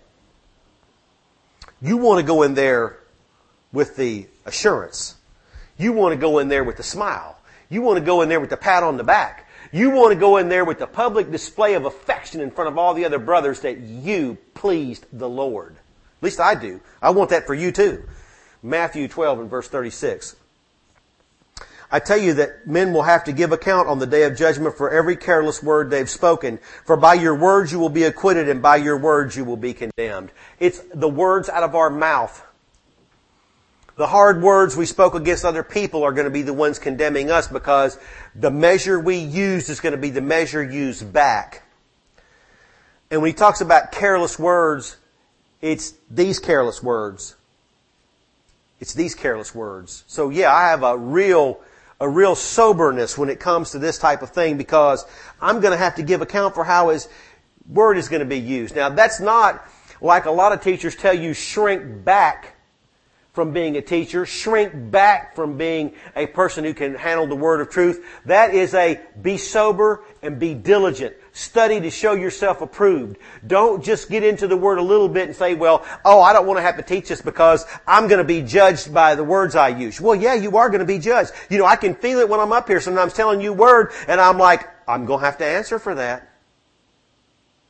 You want to go in there with the assurance. You want to go in there with the smile. You want to go in there with the pat on the back. You want to go in there with the public display of affection in front of all the other brothers that you pleased the Lord. At least I do. I want that for you too. Matthew twelve and verse thirty-six. I tell you that men will have to give account on the day of judgment for every careless word they've spoken. For by your words you will be acquitted, and by your words you will be condemned. It's the words out of our mouth. The hard words we spoke against other people are going to be the ones condemning us, because the measure we use is going to be the measure used back. And when he talks about careless words, it's these careless words. It's these careless words. So yeah, I have a real, a real soberness when it comes to this type of thing, because I'm going to have to give account for how His Word is going to be used. Now that's not like a lot of teachers tell you, shrink back from being a teacher, shrink back from being a person who can handle the word of truth. That is a be sober and be diligent. Study to show yourself approved. Don't just get into the word a little bit and say, well, oh, I don't want to have to teach this because I'm going to be judged by the words I use. Well, yeah, you are going to be judged. You know, I can feel it when I'm up here sometimes telling you word, and I'm like, I'm going to have to answer for that.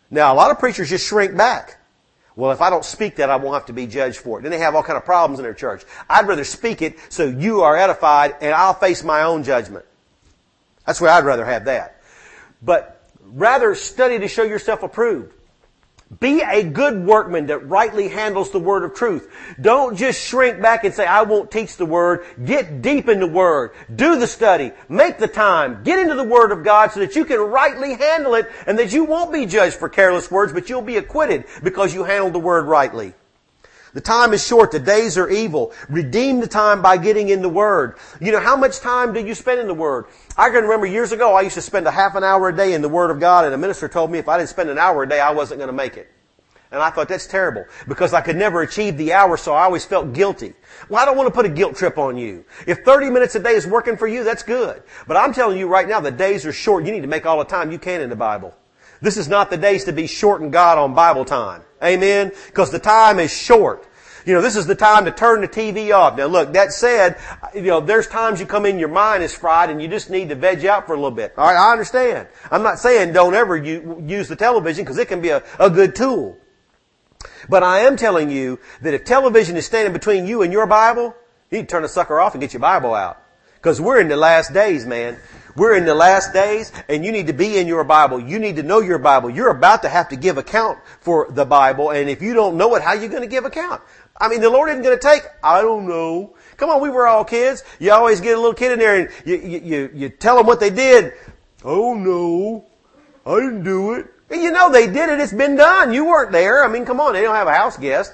Now, a lot of preachers just shrink back. Well, if I don't speak that, I won't have to be judged for it. Then they have all kind of problems in their church. I'd rather speak it so you are edified and I'll face my own judgment. That's where I'd rather have that. But rather study to show yourself approved. Be a good workman that rightly handles the word of truth. Don't just shrink back and say, I won't teach the word. Get deep in the word. Do the study. Make the time. Get into the word of God so that you can rightly handle it and that you won't be judged for careless words, but you'll be acquitted because you handled the word rightly. The time is short. The days are evil. Redeem the time by getting in the Word. You know, how much time do you spend in the Word? I can remember years ago, I used to spend a half an hour a day in the Word of God, and a minister told me if I didn't spend an hour a day, I wasn't going to make it. And I thought, that's terrible, because I could never achieve the hour, so I always felt guilty. Well, I don't want to put a guilt trip on you. If thirty minutes a day is working for you, that's good. But I'm telling you right now, the days are short. You need to make all the time you can in the Bible. This is not the days to be shorting God on Bible time. Amen? Because the time is short. You know, this is the time to turn the T V off. Now look, that said, you know, there's times you come in, your mind is fried and you just need to veg out for a little bit. Alright, I understand. I'm not saying don't ever use the television because it can be a, a good tool. But I am telling you that if television is standing between you and your Bible, you need to turn the sucker off and get your Bible out. Because we're in the last days, man. We're in the last days, and you need to be in your Bible. You need to know your Bible. You're about to have to give account for the Bible, and if you don't know it, how are you going to give account? I mean, the Lord isn't going to take, I don't know. Come on, we were all kids. You always get a little kid in there, and you, you, you, you tell them what they did. Oh, no, I didn't do it. And you know they did it. It's been done. You weren't there. I mean, come on, they don't have a house guest.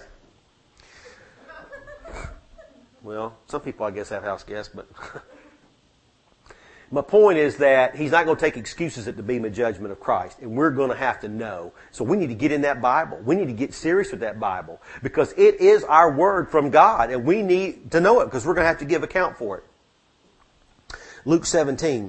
Well, some people, I guess, have house guests, but... My point is that He's not going to take excuses at the Bema judgment of Christ. And we're going to have to know. So we need to get in that Bible. We need to get serious with that Bible. Because it is our word from God. And we need to know it because we're going to have to give account for it. Luke seventeen.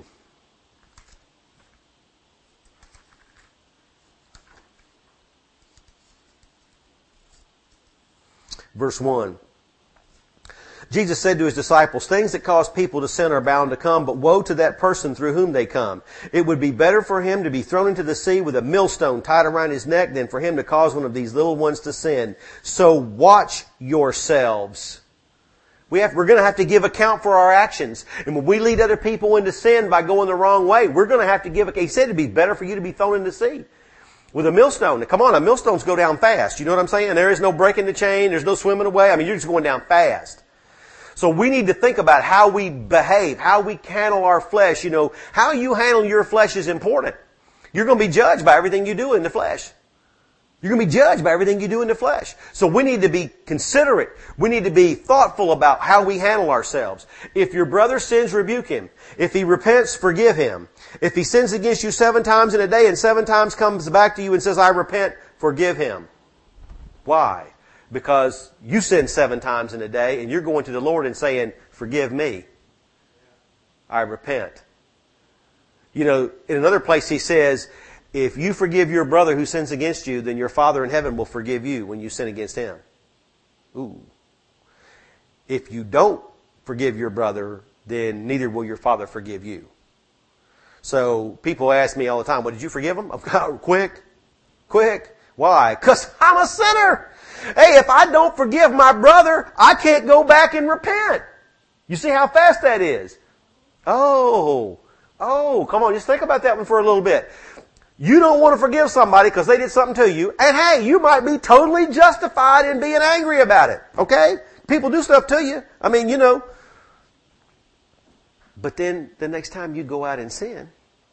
Verse one. Jesus said to His disciples, things that cause people to sin are bound to come, but woe to that person through whom they come. It would be better for him to be thrown into the sea with a millstone tied around his neck than for him to cause one of these little ones to sin. So watch yourselves. We have, we're going to have to give account for our actions. And when we lead other people into sin by going the wrong way, we're going to have to give, He said it'd be better for you to be thrown into the sea with a millstone. Now, come on, a millstones go down fast. You know what I'm saying? There is no breaking the chain. There's no swimming away. I mean, you're just going down fast. So we need to think about how we behave, how we handle our flesh. You know, how you handle your flesh is important. You're going to be judged by everything you do in the flesh. You're going to be judged by everything you do in the flesh. So we need to be considerate. We need to be thoughtful about how we handle ourselves. If your brother sins, rebuke him. If he repents, forgive him. If he sins against you seven times in a day and seven times comes back to you and says, I repent, forgive him. Why? Because you sin seven times in a day and you're going to the Lord and saying, forgive me. I repent. You know, in another place He says, if you forgive your brother who sins against you, then your Father in heaven will forgive you when you sin against him. Ooh. If you don't forgive your brother, then neither will your Father forgive you. So people ask me all the time, well, did you forgive him? Quick, quick. Why? Because I'm a sinner. Hey, if I don't forgive my brother, I can't go back and repent. You see how fast that is? Oh, oh, come on, just think about that one for a little bit. You don't want to forgive somebody because they did something to you, and hey, you might be totally justified in being angry about it, okay? People do stuff to you. I mean, you know. But then the next time you go out and sin,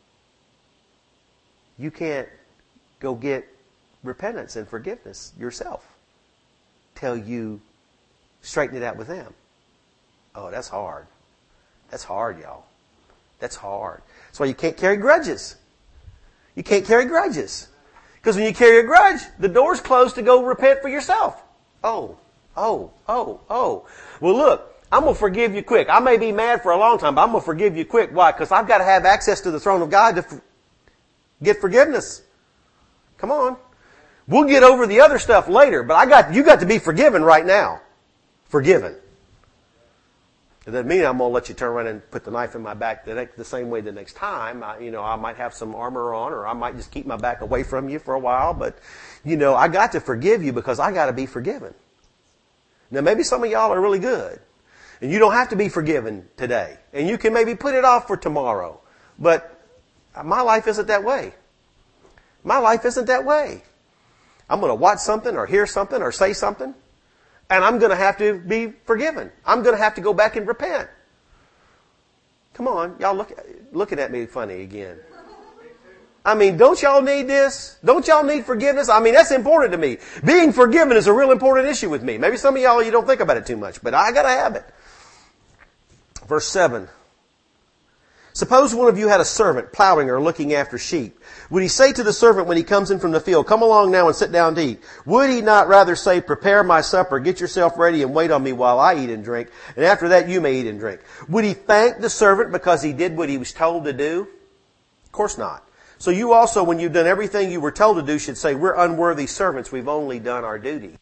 you can't go get repentance and forgiveness yourself till you straighten it out with them. Oh, that's hard. That's hard, y'all. That's hard. That's why you can't carry grudges. You can't carry grudges. Because when you carry a grudge, the door's closed to go repent for yourself. Oh, oh, oh, oh. Well, look, I'm going to forgive you quick. I may be mad for a long time, but I'm going to forgive you quick. Why? Because I've got to have access to the throne of God to f- get forgiveness. Come on. We'll get over the other stuff later, but I got, you got to be forgiven right now. Forgiven. It doesn't mean I'm going to let you turn around and put the knife in my back the, next, the same way the next time. I, you know, I might have some armor on, or I might just keep my back away from you for a while. But, you know, I got to forgive you because I got to be forgiven. Now, maybe some of y'all are really good, and you don't have to be forgiven today. And you can maybe put it off for tomorrow. But my life isn't that way. My life isn't that way. I'm going to watch something or hear something or say something, and I'm going to have to be forgiven. I'm going to have to go back and repent. Come on, y'all look looking at me funny again. I mean, don't y'all need this? Don't y'all need forgiveness? I mean, that's important to me. Being forgiven is a real important issue with me. Maybe some of y'all, you don't think about it too much, but I got to have it. Verse seven. Suppose one of you had a servant plowing or looking after sheep. Would he say to the servant when he comes in from the field, come along now and sit down to eat? Would he not rather say, prepare my supper, get yourself ready and wait on me while I eat and drink, and after that you may eat and drink? Would he thank the servant because he did what he was told to do? Of course not. So you also, when you've done everything you were told to do, should say, we're unworthy servants, we've only done our duty.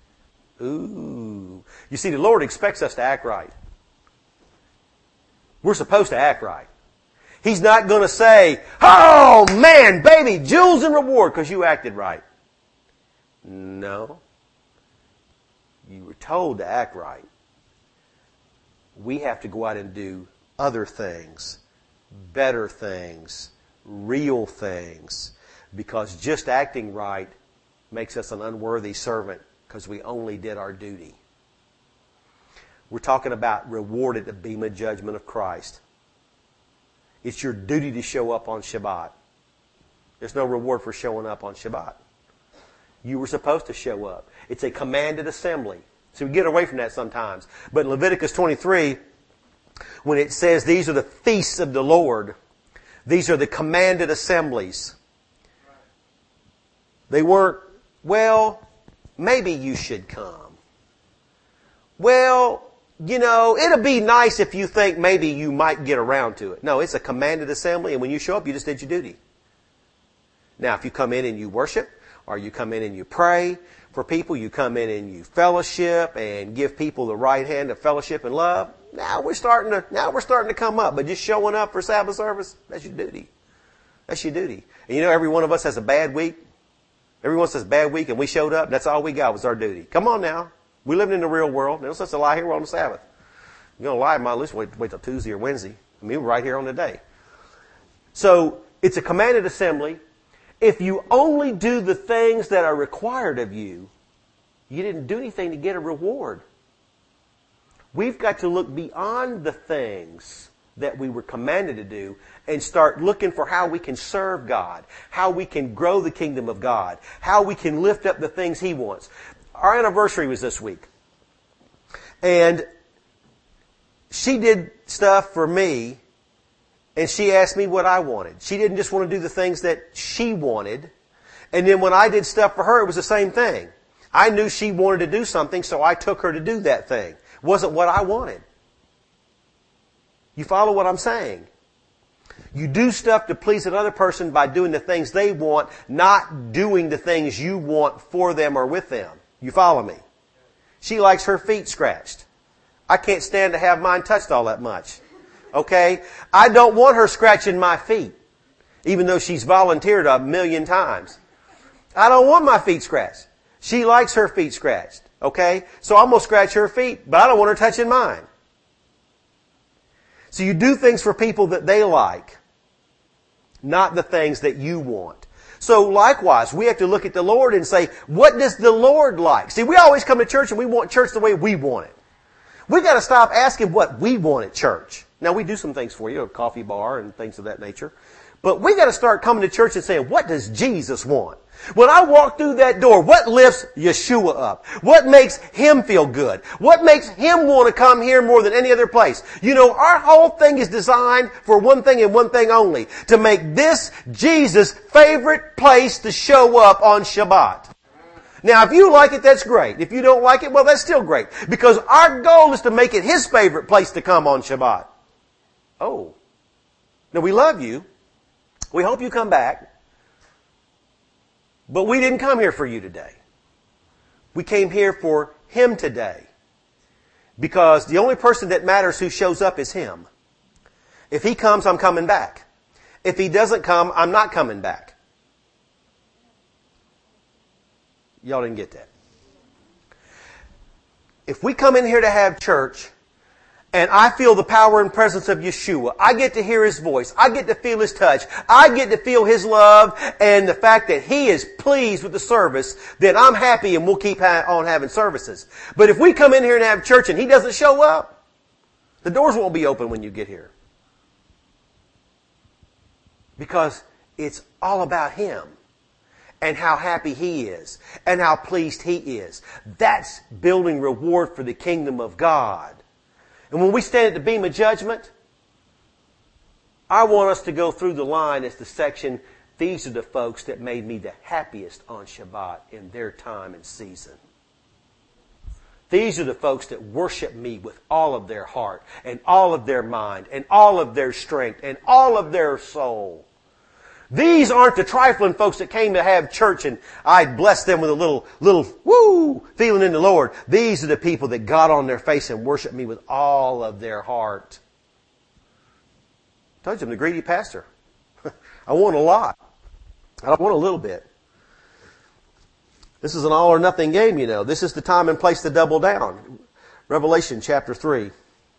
Ooh. You see, the Lord expects us to act right. We're supposed to act right. He's not going to say, oh man, baby, jewels and reward because you acted right. No. You were told to act right. We have to go out and do other things, better things, real things, because just acting right makes us an unworthy servant because we only did our duty. We're talking about reward at the Bema judgment of Christ. It's your duty to show up on Shabbat. There's no reward for showing up on Shabbat. You were supposed to show up. It's a commanded assembly. So we get away from that sometimes. But in Leviticus twenty-three, when it says these are the feasts of the Lord, these are the commanded assemblies. They weren't, well, maybe you should come. Well, you know, it'll be nice if you think maybe you might get around to it. No, it's a commanded assembly, and when you show up, you just did your duty. Now, if you come in and you worship, or you come in and you pray for people, you come in and you fellowship and give people the right hand of fellowship and love, now we're starting to, now we're starting to come up. But just showing up for Sabbath service, that's your duty. That's your duty. And you know, every one of us has a bad week. Everyone says bad week, and we showed up. That's all we got was our duty. Come on now. We live in the real world. There's no such a lie here. We're on the Sabbath. You're going to lie, might at least wait, wait till Tuesday or Wednesday. I mean, we're right here on the day. So, it's a commanded assembly. If you only do the things that are required of you, you didn't do anything to get a reward. We've got to look beyond the things that we were commanded to do and start looking for how we can serve God, how we can grow the kingdom of God, how we can lift up the things He wants. Our anniversary was this week. And she did stuff for me, and she asked me what I wanted. She didn't just want to do the things that she wanted. And then when I did stuff for her, it was the same thing. I knew she wanted to do something, so I took her to do that thing. It wasn't what I wanted. You follow what I'm saying? You do stuff to please another person by doing the things they want, not doing the things you want for them or with them. You follow me? She likes her feet scratched. I can't stand to have mine touched all that much. Okay? I don't want her scratching my feet, even though she's volunteered a million times. I don't want my feet scratched. She likes her feet scratched. Okay? So I'm going to scratch her feet, but I don't want her touching mine. So you do things for people that they like, not the things that you want. So likewise, we have to look at the Lord and say, what does the Lord like? See, we always come to church and we want church the way we want it. We've got to stop asking what we want at church. Now, we do some things for you, a coffee bar and things of that nature. But we got to start coming to church and saying, what does Jesus want? When I walk through that door, what lifts Yeshua up? What makes Him feel good? What makes Him want to come here more than any other place? You know, our whole thing is designed for one thing and one thing only. To make this Jesus' favorite place to show up on Shabbat. Now, if you like it, that's great. If you don't like it, well, that's still great. Because our goal is to make it His favorite place to come on Shabbat. Oh. Now, we love you. We hope you come back. But we didn't come here for you today. We came here for Him today. Because the only person that matters who shows up is Him. If He comes, I'm coming back. If He doesn't come, I'm not coming back. Y'all didn't get that. If we come in here to have church, and I feel the power and presence of Yeshua, I get to hear His voice, I get to feel His touch, I get to feel His love, and the fact that He is pleased with the service, then I'm happy and we'll keep ha- on having services. But if we come in here and have church and He doesn't show up, the doors won't be open when you get here. Because it's all about Him. And how happy He is. And how pleased He is. That's building reward for the kingdom of God. And when we stand at the beam of judgment, I want us to go through the line as the section, these are the folks that made me the happiest on Shabbat in their time and season. These are the folks that worship me with all of their heart and all of their mind and all of their strength and all of their soul. These aren't the trifling folks that came to have church and I blessed them with a little, little, woo, feeling in the Lord. These are the people that got on their face and worshiped me with all of their heart. I told you I'm the greedy pastor. I want a lot. I don't want a little bit. This is an all or nothing game, you know. This is the time and place to double down. Revelation chapter three.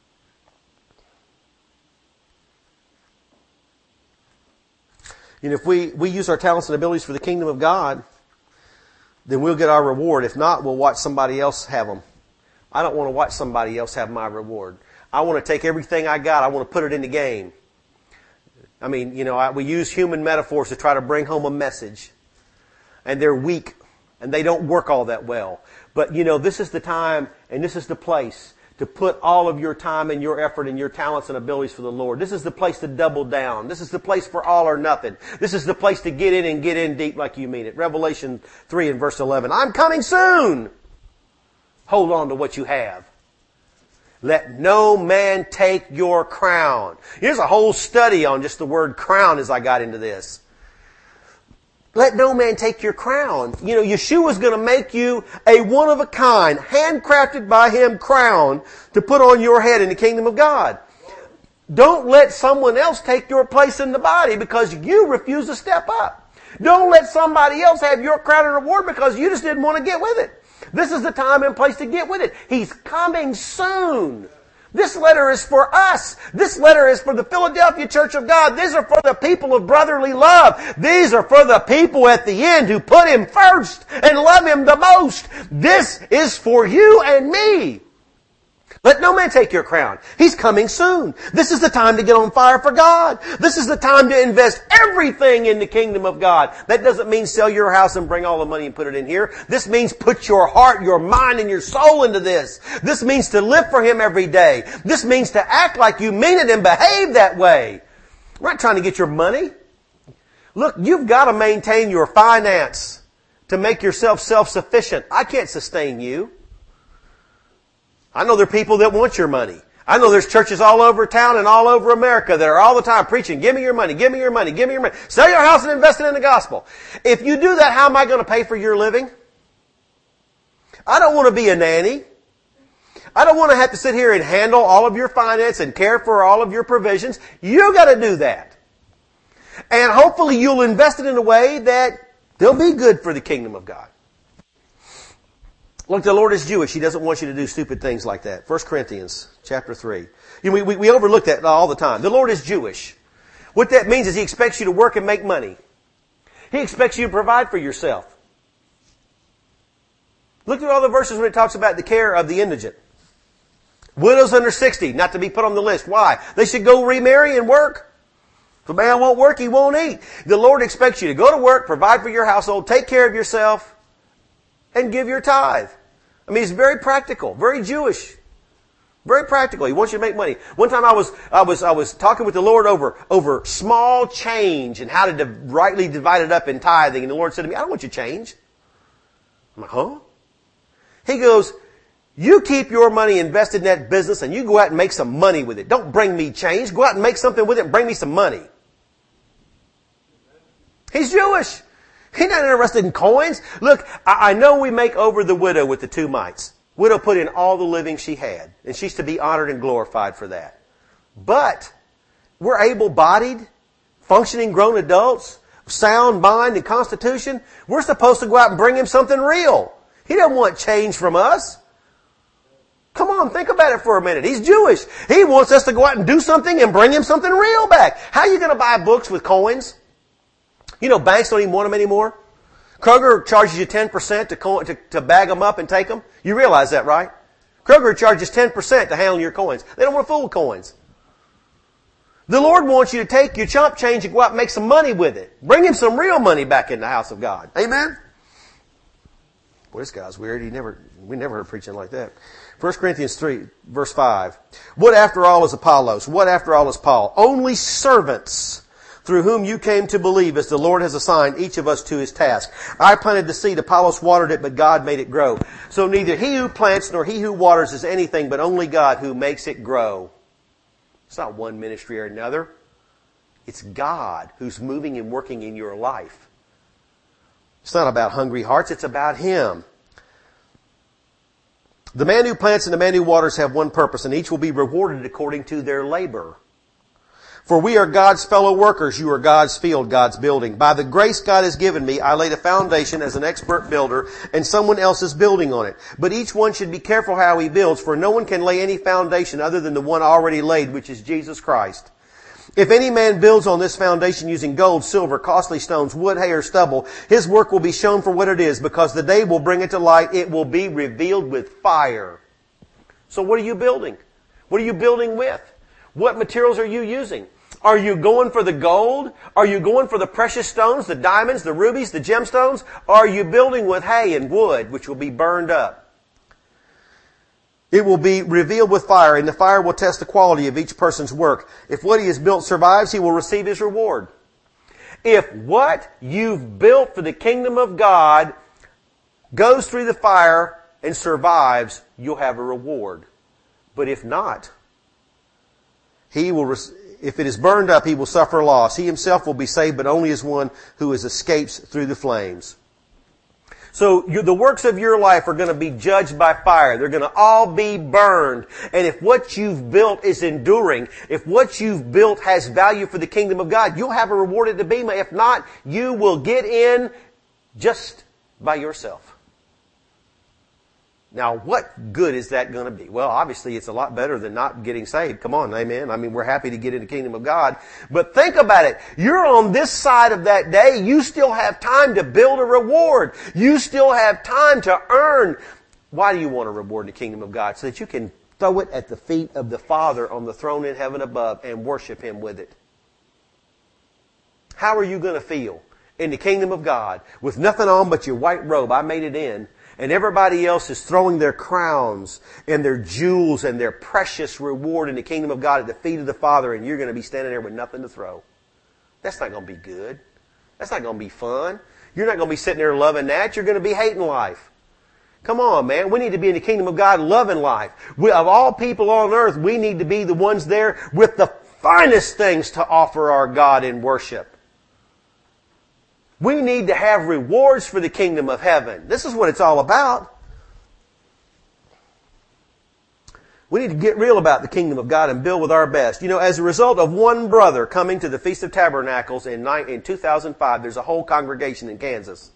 You know, if we, we use our talents and abilities for the kingdom of God, then we'll get our reward. If not, we'll watch somebody else have them. I don't want to watch somebody else have my reward. I want to take everything I got. I want to put it in the game. I mean, you know, I, we use human metaphors to try to bring home a message. And they're weak. And they don't work all that well. But, you know, this is the time and this is the place to put all of your time and your effort and your talents and abilities for the Lord. This is the place to double down. This is the place for all or nothing. This is the place to get in and get in deep like you mean it. Revelation three and verse eleven. I'm coming soon. Hold on to what you have. Let no man take your crown. Here's a whole study on just the word crown as I got into this. Let no man take your crown. You know, Yeshua's going to make you a one-of-a-kind, handcrafted by Him crown to put on your head in the kingdom of God. Don't let someone else take your place in the body because you refuse to step up. Don't let somebody else have your crown and reward because you just didn't want to get with it. This is the time and place to get with it. He's coming soon. This letter is for us. This letter is for the Philadelphia Church of God. These are for the people of brotherly love. These are for the people at the end who put Him first and love Him the most. This is for you and me. Let no man take your crown. He's coming soon. This is the time to get on fire for God. This is the time to invest everything in the kingdom of God. That doesn't mean sell your house and bring all the money and put it in here. This means put your heart, your mind, and your soul into this. This means to live for Him every day. This means to act like you mean it and behave that way. We're not trying to get your money. Look, you've got to maintain your finance to make yourself self-sufficient. I can't sustain you. I know there are people that want your money. I know there's churches all over town and all over America that are all the time preaching, give me your money, give me your money, give me your money. Sell your house and invest it in the gospel. If you do that, how am I going to pay for your living? I don't want to be a nanny. I don't want to have to sit here and handle all of your finance and care for all of your provisions. You got to do that. And hopefully you'll invest it in a way that they'll be good for the kingdom of God. Look, the Lord is Jewish. He doesn't want you to do stupid things like that. First Corinthians chapter three. You know, we, we, we overlook that all the time. The Lord is Jewish. What that means is He expects you to work and make money. He expects you to provide for yourself. Look at all the verses when it talks about the care of the indigent. Widows under sixty, not to be put on the list. Why? They should go remarry and work. If a man won't work, he won't eat. The Lord expects you to go to work, provide for your household, take care of yourself, and give your tithe. I mean, it's very practical, very Jewish, very practical. He wants you to make money. One time I was, I was, I was talking with the Lord over, over small change and how to div- rightly divide it up in tithing. And the Lord said to me, I don't want your change. I'm like, huh? He goes, you keep your money invested in that business and you go out and make some money with it. Don't bring me change. Go out and make something with it and bring me some money. He's Jewish. He's not interested in coins. Look, I know we make over the widow with the two mites. Widow put in all the living she had, and she's to be honored and glorified for that. But we're able-bodied, functioning grown adults, sound mind and constitution. We're supposed to go out and bring him something real. He doesn't want change from us. Come on, think about it for a minute. He's Jewish. He wants us to go out and do something and bring him something real back. How are you going to buy books with coins? You know, banks don't even want them anymore. Kroger charges you ten percent to, co- to, to bag them up and take them. You realize that, right? Kroger charges ten percent to handle your coins. They don't want to fool with coins. The Lord wants you to take your chump change and go out and make some money with it. Bring him some real money back in the house of God. Amen? Boy, this guy's weird. He never, we never heard preaching like that. First Corinthians three, verse five. What after all is Apollos? What after all is Paul? Only servants through whom you came to believe, as the Lord has assigned each of us to his task. I planted the seed, Apollos watered it, but God made it grow. So neither he who plants nor he who waters is anything, but only God who makes it grow. It's not one ministry or another. It's God who's moving and working in your life. It's not about hungry hearts, it's about him. The man who plants and the man who waters have one purpose, and each will be rewarded according to their labor. For we are God's fellow workers. You are God's field, God's building. By the grace God has given me, I laid a foundation as an expert builder, and someone else is building on it. But each one should be careful how he builds, for no one can lay any foundation other than the one already laid, which is Jesus Christ. If any man builds on this foundation using gold, silver, costly stones, wood, hay, or stubble, his work will be shown for what it is, because the day will bring it to light. It will be revealed with fire. So what are you building? What are you building with? What materials are you using? Are you going for the gold? Are you going for the precious stones, the diamonds, the rubies, the gemstones? Or are you building with hay and wood, which will be burned up? It will be revealed with fire, and the fire will test the quality of each person's work. If what he has built survives, he will receive his reward. If what you've built for the kingdom of God goes through the fire and survives, you'll have a reward. But if not, he will receive... If it is burned up, he will suffer loss. He himself will be saved, but only as one who has escapes through the flames. So you, the works of your life are going to be judged by fire. They're going to all be burned. And if what you've built is enduring, if what you've built has value for the kingdom of God, you'll have a reward at the bema. If not, you will get in just by yourself. Now, what good is that going to be? Well, obviously, it's a lot better than not getting saved. Come on, amen. I mean, we're happy to get in the kingdom of God. But think about it. You're on this side of that day. You still have time to build a reward. You still have time to earn. Why do you want a reward in the kingdom of God? So that you can throw it at the feet of the Father on the throne in heaven above and worship him with it. How are you going to feel in the kingdom of God with nothing on but your white robe? I made it in. And everybody else is throwing their crowns and their jewels and their precious reward in the kingdom of God at the feet of the Father, and you're going to be standing there with nothing to throw. That's not going to be good. That's not going to be fun. You're not going to be sitting there loving that. You're going to be hating life. Come on, man. We need to be in the kingdom of God loving life. We, of all people on earth, we need to be the ones there with the finest things to offer our God in worship. We need to have rewards for the kingdom of heaven. This is what it's all about. We need to get real about the kingdom of God and build with our best. You know, as a result of one brother coming to the Feast of Tabernacles in, in two thousand five, there's a whole congregation in Kansas.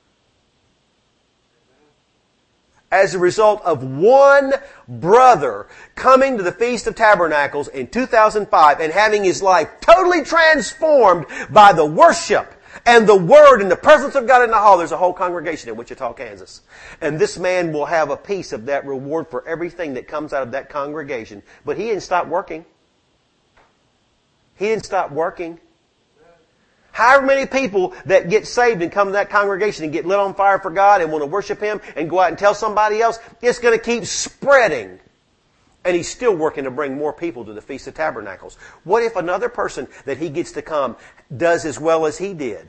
As a result of one brother coming to the Feast of Tabernacles in two thousand five and having his life totally transformed by the worship and the Word and the presence of God in the hall, there's a whole congregation in Wichita, Kansas. And this man will have a piece of that reward for everything that comes out of that congregation. But he didn't stop working. He didn't stop working. However many people that get saved and come to that congregation and get lit on fire for God and want to worship Him and go out and tell somebody else, it's going to keep spreading. And he's still working to bring more people to the Feast of Tabernacles. What if another person that he gets to come does as well as he did?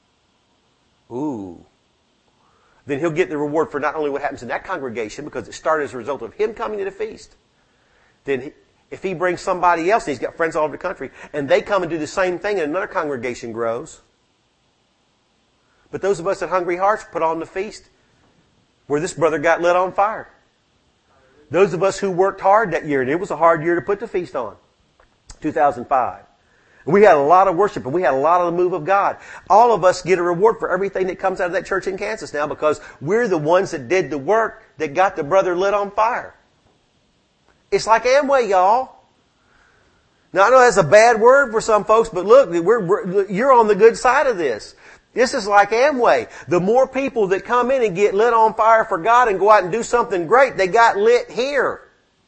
Ooh. Then he'll get the reward for not only what happens in that congregation, because it started as a result of him coming to the feast. Then he, if he brings somebody else, and he's got friends all over the country, and they come and do the same thing, and another congregation grows. But those of us at Hungry Hearts put on the feast where this brother got lit on fire. Those of us who worked hard that year, and it was a hard year to put the feast on, two thousand five. We had a lot of worship, and we had a lot of the move of God. All of us get a reward for everything that comes out of that church in Kansas now, because we're the ones that did the work that got the brother lit on fire. It's like Amway, y'all. Now, I know that's a bad word for some folks, but look, we're, we're, you're on the good side of this. This is like Amway. The more people that come in and get lit on fire for God and go out and do something great, they got lit here.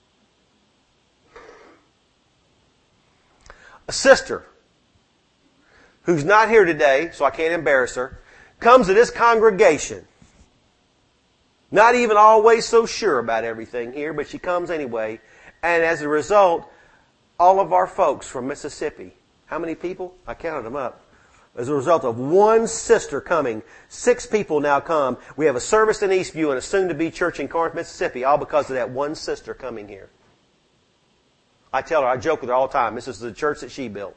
A sister who's not here today, so I can't embarrass her, comes to this congregation. Not even always so sure about everything here, but she comes anyway. And as a result, all of our folks from Mississippi, how many people? I counted them up. As a result of one sister coming, six people now come. We have a service in Eastview and a soon-to-be church in Corinth, Mississippi, all because of that one sister coming here. I tell her, I joke with her all the time, this is the church that she built.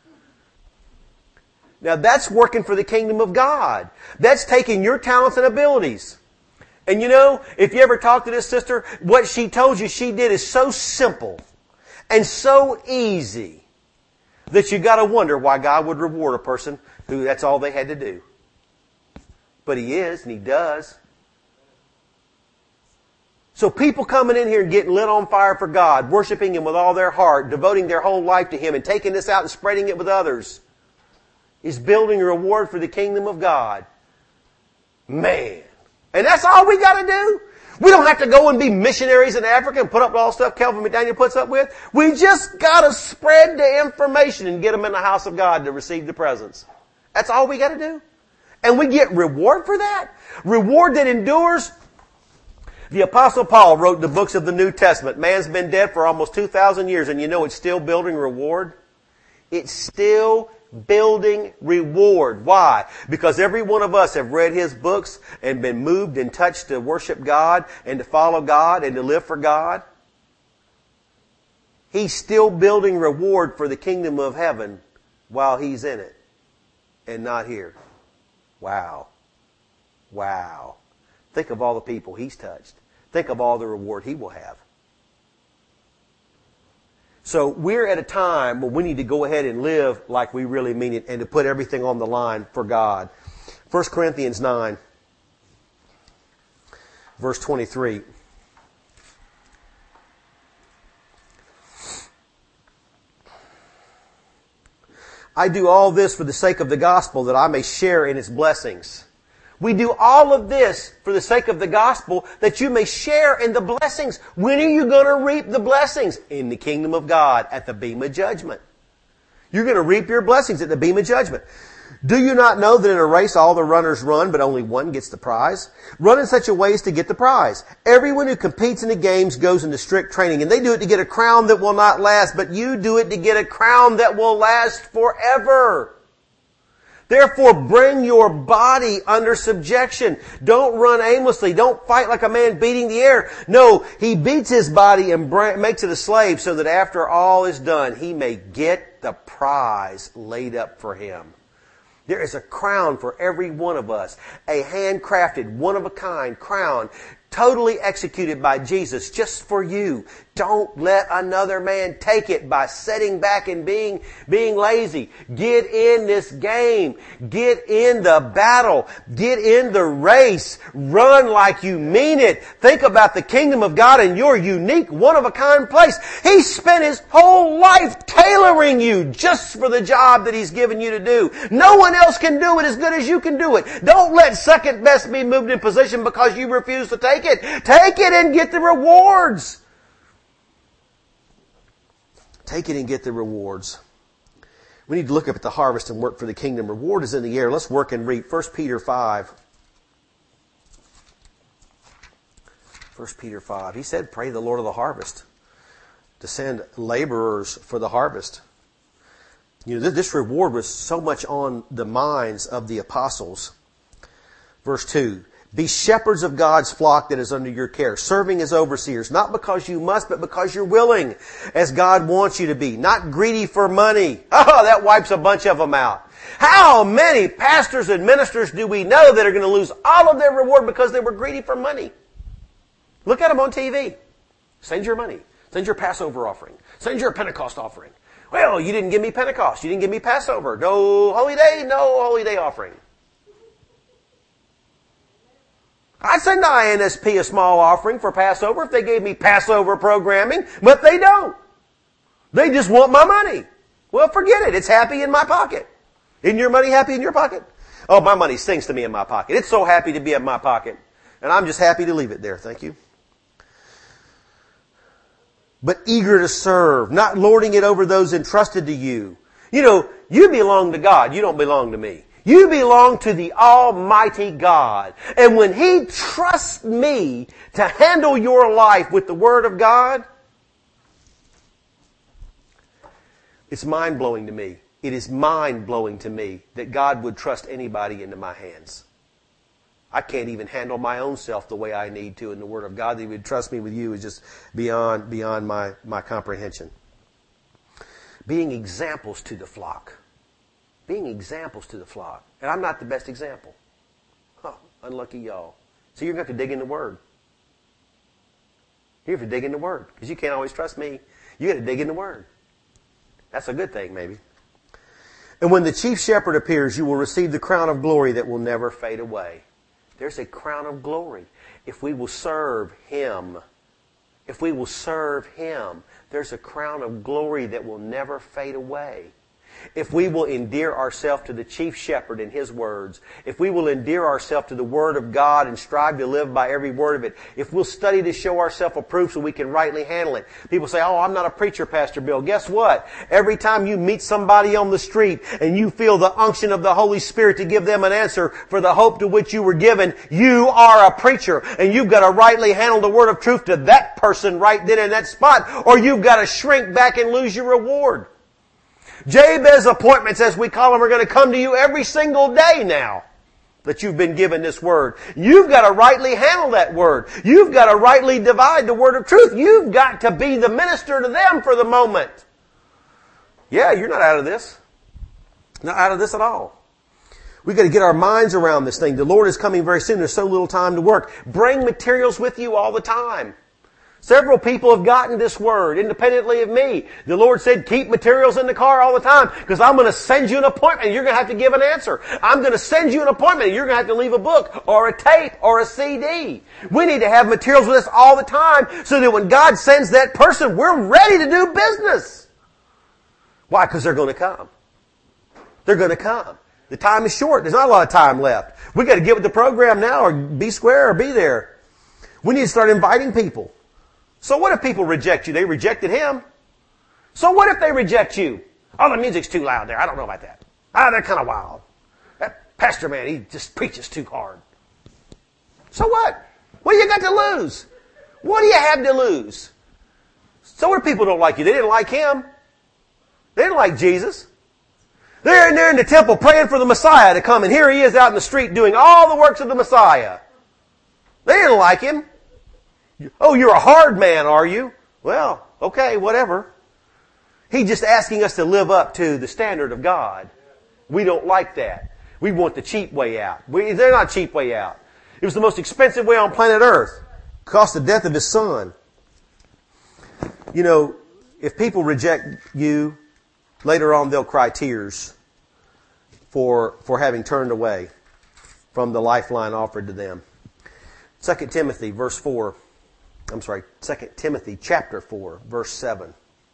Now that's working for the kingdom of God. That's taking your talents and abilities. And you know, if you ever talk to this sister, what she told you she did is so simple and so easy that you got to wonder why God would reward a person who that's all they had to do. But He is, and He does. So people coming in here and getting lit on fire for God, worshiping Him with all their heart, devoting their whole life to Him, and taking this out and spreading it with others, is building a reward for the kingdom of God. Man. And that's all we got to do. We don't have to go and be missionaries in Africa and put up all the stuff Kelvin McDaniel puts up with. We just got to spread the information and get them in the house of God to receive the presence. That's all we got to do. And we get reward for that. Reward that endures. The Apostle Paul wrote the books of the New Testament. Man's been dead for almost two thousand years, and you know it's still building reward? It's still building reward. Why? Because every one of us have read his books and been moved and touched to worship God and to follow God and to live for God. He's still building reward for the kingdom of heaven while he's in it and not here. Wow. Wow. Think of all the people he's touched. Think of all the reward he will have. So we're at a time when we need to go ahead and live like we really mean it and to put everything on the line for God. First Corinthians nine, verse twenty-three. I do all this for the sake of the gospel, that I may share in its blessings. We do all of this for the sake of the gospel, that you may share in the blessings. When are you going to reap the blessings? In the kingdom of God, at the bema judgment. You're going to reap your blessings at the bema judgment. Do you not know that in a race all the runners run, but only one gets the prize? Run in such a way as to get the prize. Everyone who competes in the games goes into strict training, and they do it to get a crown that will not last, but you do it to get a crown that will last forever. Therefore, bring your body under subjection. Don't run aimlessly. Don't fight like a man beating the air. No, he beats his body and makes it a slave so that after all is done, he may get the prize laid up for him. There is a crown for every one of us. A handcrafted, one-of-a-kind crown, totally executed by Jesus just for you. Don't let another man take it by sitting back and being, being lazy. Get in this game. Get in the battle. Get in the race. Run like you mean it. Think about the kingdom of God in your unique, one-of-a-kind place. He spent His whole life tailoring you just for the job that He's given you to do. No one else can do it as good as you can do it. Don't let second best be moved in position because you refuse to take it. Take it and get the rewards. Take it and get the rewards. We need to look up at the harvest and work for the kingdom. Reward is in the air. Let's work and reap. First Peter five. First Peter five. He said, pray the Lord of the harvest to send laborers for the harvest. You know, this reward was so much on the minds of the apostles. Verse two. Be shepherds of God's flock that is under your care, serving as overseers, not because you must, but because you're willing, as God wants you to be. Not greedy for money. Oh, that wipes a bunch of them out. How many pastors and ministers do we know that are going to lose all of their reward because they were greedy for money? Look at them on T V. Send your money. Send your Passover offering. Send your Pentecost offering. Well, you didn't give me Pentecost. You didn't give me Passover. No Holy Day, no Holy Day offering. I'd send I N S P a small offering for Passover if they gave me Passover programming, but they don't. They just want my money. Well, forget it. It's happy in my pocket. Isn't your money happy in your pocket? Oh, my money sings to me in my pocket. It's so happy to be in my pocket. And I'm just happy to leave it there. Thank you. But eager to serve, not lording it over those entrusted to you. You know, you belong to God. You don't belong to me. You belong to the Almighty God. And when He trusts me to handle your life with the Word of God, it's mind-blowing to me. It is mind-blowing to me that God would trust anybody into my hands. I can't even handle my own self the way I need to in the Word of God. That He would trust me with you is just beyond, beyond my, my comprehension. Being examples to the flock. Being examples to the flock. And I'm not the best example. Huh, unlucky y'all. So you're going to have to dig in the Word. You have to dig in the Word. Because you can't always trust me. You got to dig in the Word. That's a good thing, maybe. And when the chief shepherd appears, you will receive the crown of glory that will never fade away. There's a crown of glory. If we will serve Him, if we will serve Him, there's a crown of glory that will never fade away. If we will endear ourselves to the chief shepherd and His words, if we will endear ourselves to the Word of God and strive to live by every word of it, if we'll study to show ourselves approved so we can rightly handle it. People say, oh, I'm not a preacher, Pastor Bill. Guess what? Every time you meet somebody on the street and you feel the unction of the Holy Spirit to give them an answer for the hope to which you were given, you are a preacher. And you've got to rightly handle the word of truth to that person right then in that spot, or you've got to shrink back and lose your reward. Jabez appointments, as we call them, are going to come to you every single day now that you've been given this word. You've got to rightly handle that word. You've got to rightly divide the word of truth. You've got to be the minister to them for the moment. Yeah, you're not out of this. Not out of this at all. We've got to get our minds around this thing. The Lord is coming very soon. There's so little time to work. Bring materials with you all the time. Several people have gotten this word independently of me. The Lord said, keep materials in the car all the time because I'm going to send you an appointment and you're going to have to give an answer. I'm going to send you an appointment and you're going to have to leave a book or a tape or a C D. We need to have materials with us all the time so that when God sends that person, we're ready to do business. Why? Because they're going to come. They're going to come. The time is short. There's not a lot of time left. We've got to get with the program now or be square or be there. We need to start inviting people. So what if people reject you? They rejected Him. So what if they reject you? Oh, the music's too loud there. I don't know about that. Ah, they're kind of wild. That pastor man, he just preaches too hard. So what? What do you got to lose? What do you have to lose? So what if people don't like you? They didn't like Him. They didn't like Jesus. They're in there in the temple praying for the Messiah to come, and here He is out in the street doing all the works of the Messiah. They didn't like Him. Oh, you're a hard man, are you? Well, okay, whatever. He's just asking us to live up to the standard of God. We don't like that. We want the cheap way out. We, they're not cheap way out. It was the most expensive way on planet Earth. Cost the death of His Son. You know, if people reject you, later on they'll cry tears for, for having turned away from the lifeline offered to them. Second Timothy, verse four. I'm sorry, Second Timothy chapter four, verse seven.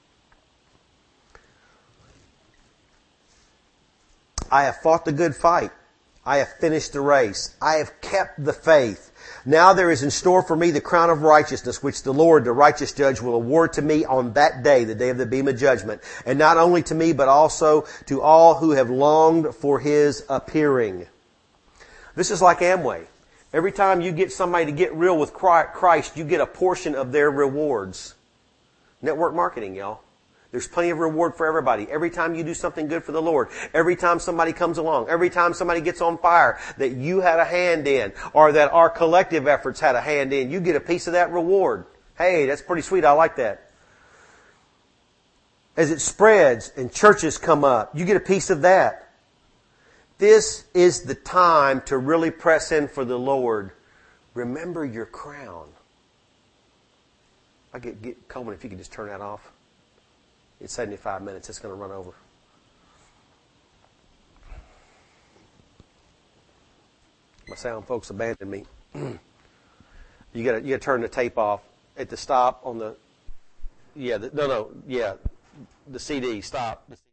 I have fought the good fight. I have finished the race. I have kept the faith. Now there is in store for me the crown of righteousness, which the Lord, the righteous judge, will award to me on that day, the day of the Bema judgment. And not only to me, but also to all who have longed for His appearing. This is like Amway. Every time you get somebody to get real with Christ, you get a portion of their rewards. Network marketing, y'all. There's plenty of reward for everybody. Every time you do something good for the Lord, every time somebody comes along, every time somebody gets on fire that you had a hand in, or that our collective efforts had a hand in, you get a piece of that reward. Hey, that's pretty sweet. I like that. As it spreads and churches come up, you get a piece of that. This is the time to really press in for the Lord. Remember your crown. I get, get Coleman, if you could just turn that off. It's seventy-five minutes. It's going to run over. My sound folks abandoned me. You got to you got to turn the tape off at the stop on the. Yeah, the, no, no, yeah, the C D stop.